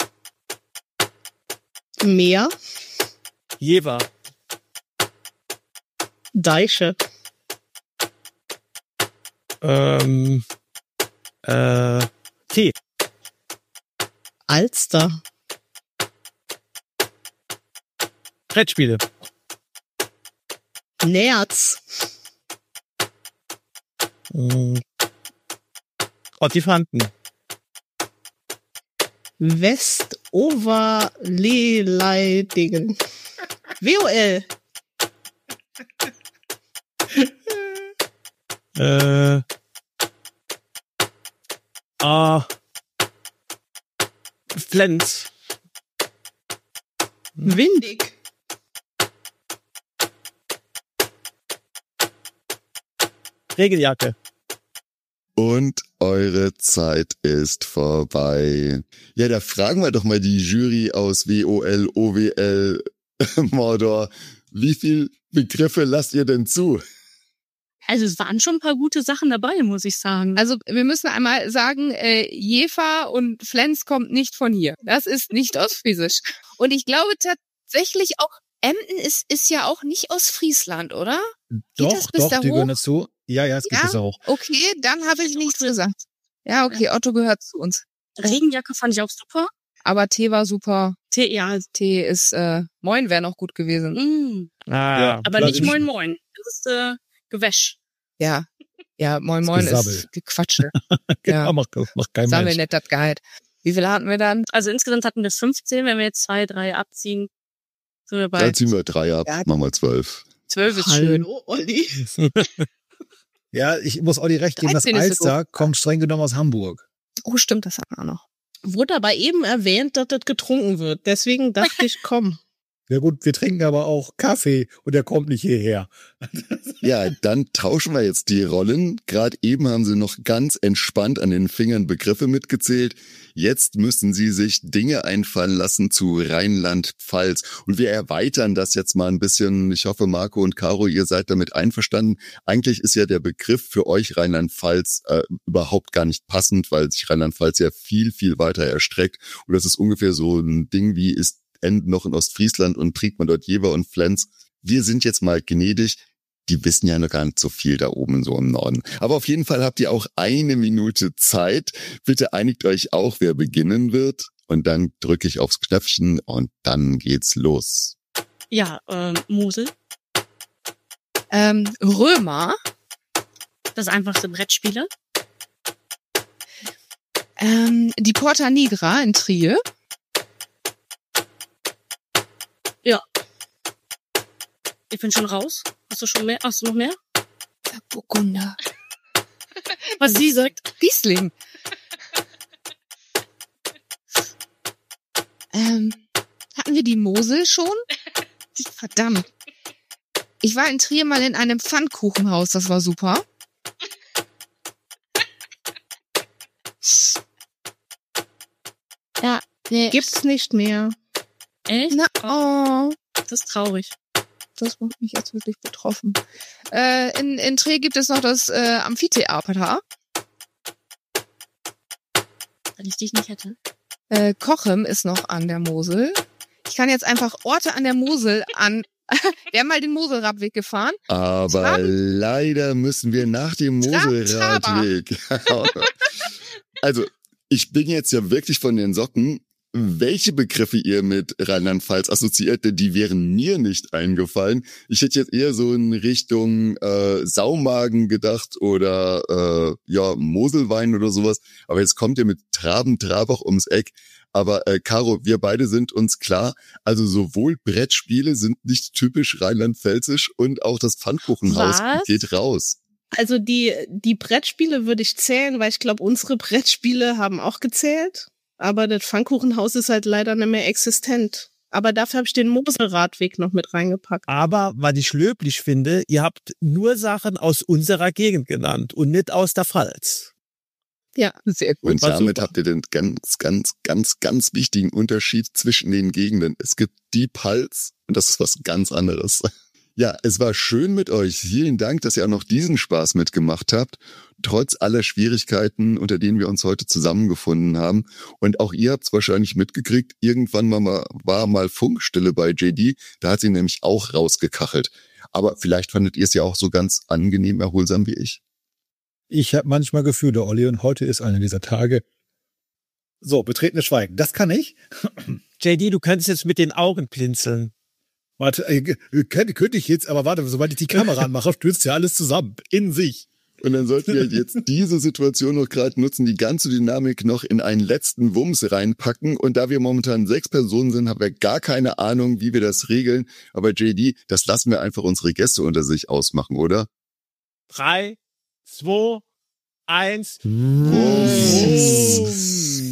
Meer. Jever. Deiche. Ähm, äh, Tee. Alster. Brettspiele. Nerz. Mm. Ottifanten. Westoverledingen. W O L. Äh. Ah. Flens. Windig. Regeljacke. Und eure Zeit ist vorbei. Ja, da fragen wir doch mal die Jury aus W O L, O W L, Mordor. Wie viel Begriffe lasst ihr denn zu? Also es waren schon ein paar gute Sachen dabei, muss ich sagen. Also wir müssen einmal sagen, äh, Jever und Flens kommt nicht von hier. Das ist nicht ostfriesisch. Und ich glaube tatsächlich auch, Emden ist, ist ja auch nicht Ostfriesland, oder? Doch, das bis doch, da die hoch? gehören dazu. Ja, ja, es Ja? gibt es auch. Okay, dann habe ich nichts gesagt. Ja, okay, Otto gehört zu uns. Regenjacke fand ich auch super. Aber Tee war super. Tee, ja. Tee ist, äh, Moin wäre noch gut gewesen. Mm. Ah, Ja. Aber Lass nicht ich- Moin Moin. Das ist äh, Gewäsch. Ja. Ja, Moin Das Moin Gesabbel. ist Gequatsche. Genau, Ja. macht, macht kein Sammel Mensch. nicht das Gehalt. Wie viele hatten wir dann? Also insgesamt hatten wir fünfzehn, wenn wir jetzt zwei, drei abziehen. So dabei. Da ziehen wir drei ab, Ja. machen wir zwölf. Zwölf ist schön. Hallo, Olli. Ja, ich muss Olli recht geben, das dreizehn ist so Alster kommt streng genommen aus Hamburg. Oh, stimmt, das hatten wir auch noch. Wurde aber eben erwähnt, dass das getrunken wird. Deswegen dachte ich, komm. Ja gut, wir trinken aber auch Kaffee und der kommt nicht hierher. Ja, dann tauschen wir jetzt die Rollen. Gerade eben haben sie noch ganz entspannt an den Fingern Begriffe mitgezählt. Jetzt müssen sie sich Dinge einfallen lassen zu Rheinland-Pfalz. Und wir erweitern das jetzt mal ein bisschen. Ich hoffe, Marco und Caro, ihr seid damit einverstanden. Eigentlich ist ja der Begriff für euch Rheinland-Pfalz äh, überhaupt gar nicht passend, weil sich Rheinland-Pfalz ja viel, viel weiter erstreckt. Und das ist ungefähr so ein Ding wie ist Enden noch in Ostfriesland und trinkt man dort Jever und Flens. Wir sind jetzt mal gnädig. Die wissen ja noch gar nicht so viel da oben so im Norden. Aber auf jeden Fall habt ihr auch eine Minute Zeit. Bitte einigt euch auch, wer beginnen wird. Und dann drücke ich aufs Knöpfchen und dann geht's los. Ja, ähm, Mosel. Ähm, Römer. Das einfachste Brettspiele. Ähm, die Porta Nigra in Trier. Ja. Ich bin schon raus. Hast du schon mehr? Hast du noch mehr? Burgunder. Was sie sagt. Riesling. ähm, hatten wir die Mosel schon? Verdammt. Ich war in Trier mal in einem Pfannkuchenhaus, das war super. Ja, nee. Gibt's nicht mehr. Echt? Na, oh. Das ist traurig. Das macht mich jetzt wirklich betroffen. Äh, in, in Trier gibt es noch das äh, Amphitheater. Wenn ich dich nicht hätte. Äh, Cochem ist noch an der Mosel. Ich kann jetzt einfach Orte an der Mosel an... Wir haben mal den Moselradweg gefahren. Aber Traben. leider müssen wir nach dem Moselradweg. Also, ich bin jetzt ja wirklich von den Socken. Welche Begriffe ihr mit Rheinland-Pfalz assoziiert, denn die wären mir nicht eingefallen. Ich hätte jetzt eher so in Richtung äh, Saumagen gedacht oder äh, ja Moselwein oder sowas. Aber jetzt kommt ihr mit Traben, Trabach ums Eck. Aber äh, Caro, wir beide sind uns klar, also sowohl Brettspiele sind nicht typisch rheinland-pfälzisch und auch das Pfannkuchenhaus Was? geht raus. Also die, die Brettspiele würde ich zählen, weil ich glaube, unsere Brettspiele haben auch gezählt. Aber das Pfannkuchenhaus ist halt leider nicht mehr existent. Aber dafür habe ich den Moselradweg noch mit reingepackt. Aber, was ich löblich finde, ihr habt nur Sachen aus unserer Gegend genannt und nicht aus der Pfalz. Ja, sehr gut. Und war damit super. habt ihr den ganz, ganz, ganz, ganz wichtigen Unterschied zwischen den Gegenden. Es gibt die Pfalz und das ist was ganz anderes. Ja, es war schön mit euch. Vielen Dank, dass ihr auch noch diesen Spaß mitgemacht habt. Trotz aller Schwierigkeiten, unter denen wir uns heute zusammengefunden haben. Und auch ihr habt es wahrscheinlich mitgekriegt, irgendwann mal war mal Funkstille bei J D. Da hat sie nämlich auch rausgekachelt. Aber vielleicht fandet ihr es ja auch so ganz angenehm erholsam wie ich. Ich habe manchmal Gefühle, Olli, und heute ist einer dieser Tage. So, betretenes Schweigen. Das kann ich. J D, du könntest jetzt mit den Augen blinzeln. Warte, äh, könnte, könnte ich jetzt, aber warte, sobald ich die Kamera anmache, stürzt ja alles zusammen. In sich. Und dann sollten wir jetzt diese Situation noch gerade nutzen, die ganze Dynamik noch in einen letzten Wumms reinpacken. Und da wir momentan sechs Personen sind, haben wir gar keine Ahnung, wie wir das regeln. Aber J D, das lassen wir einfach unsere Gäste unter sich ausmachen, oder? Drei, zwei, eins. Wumms.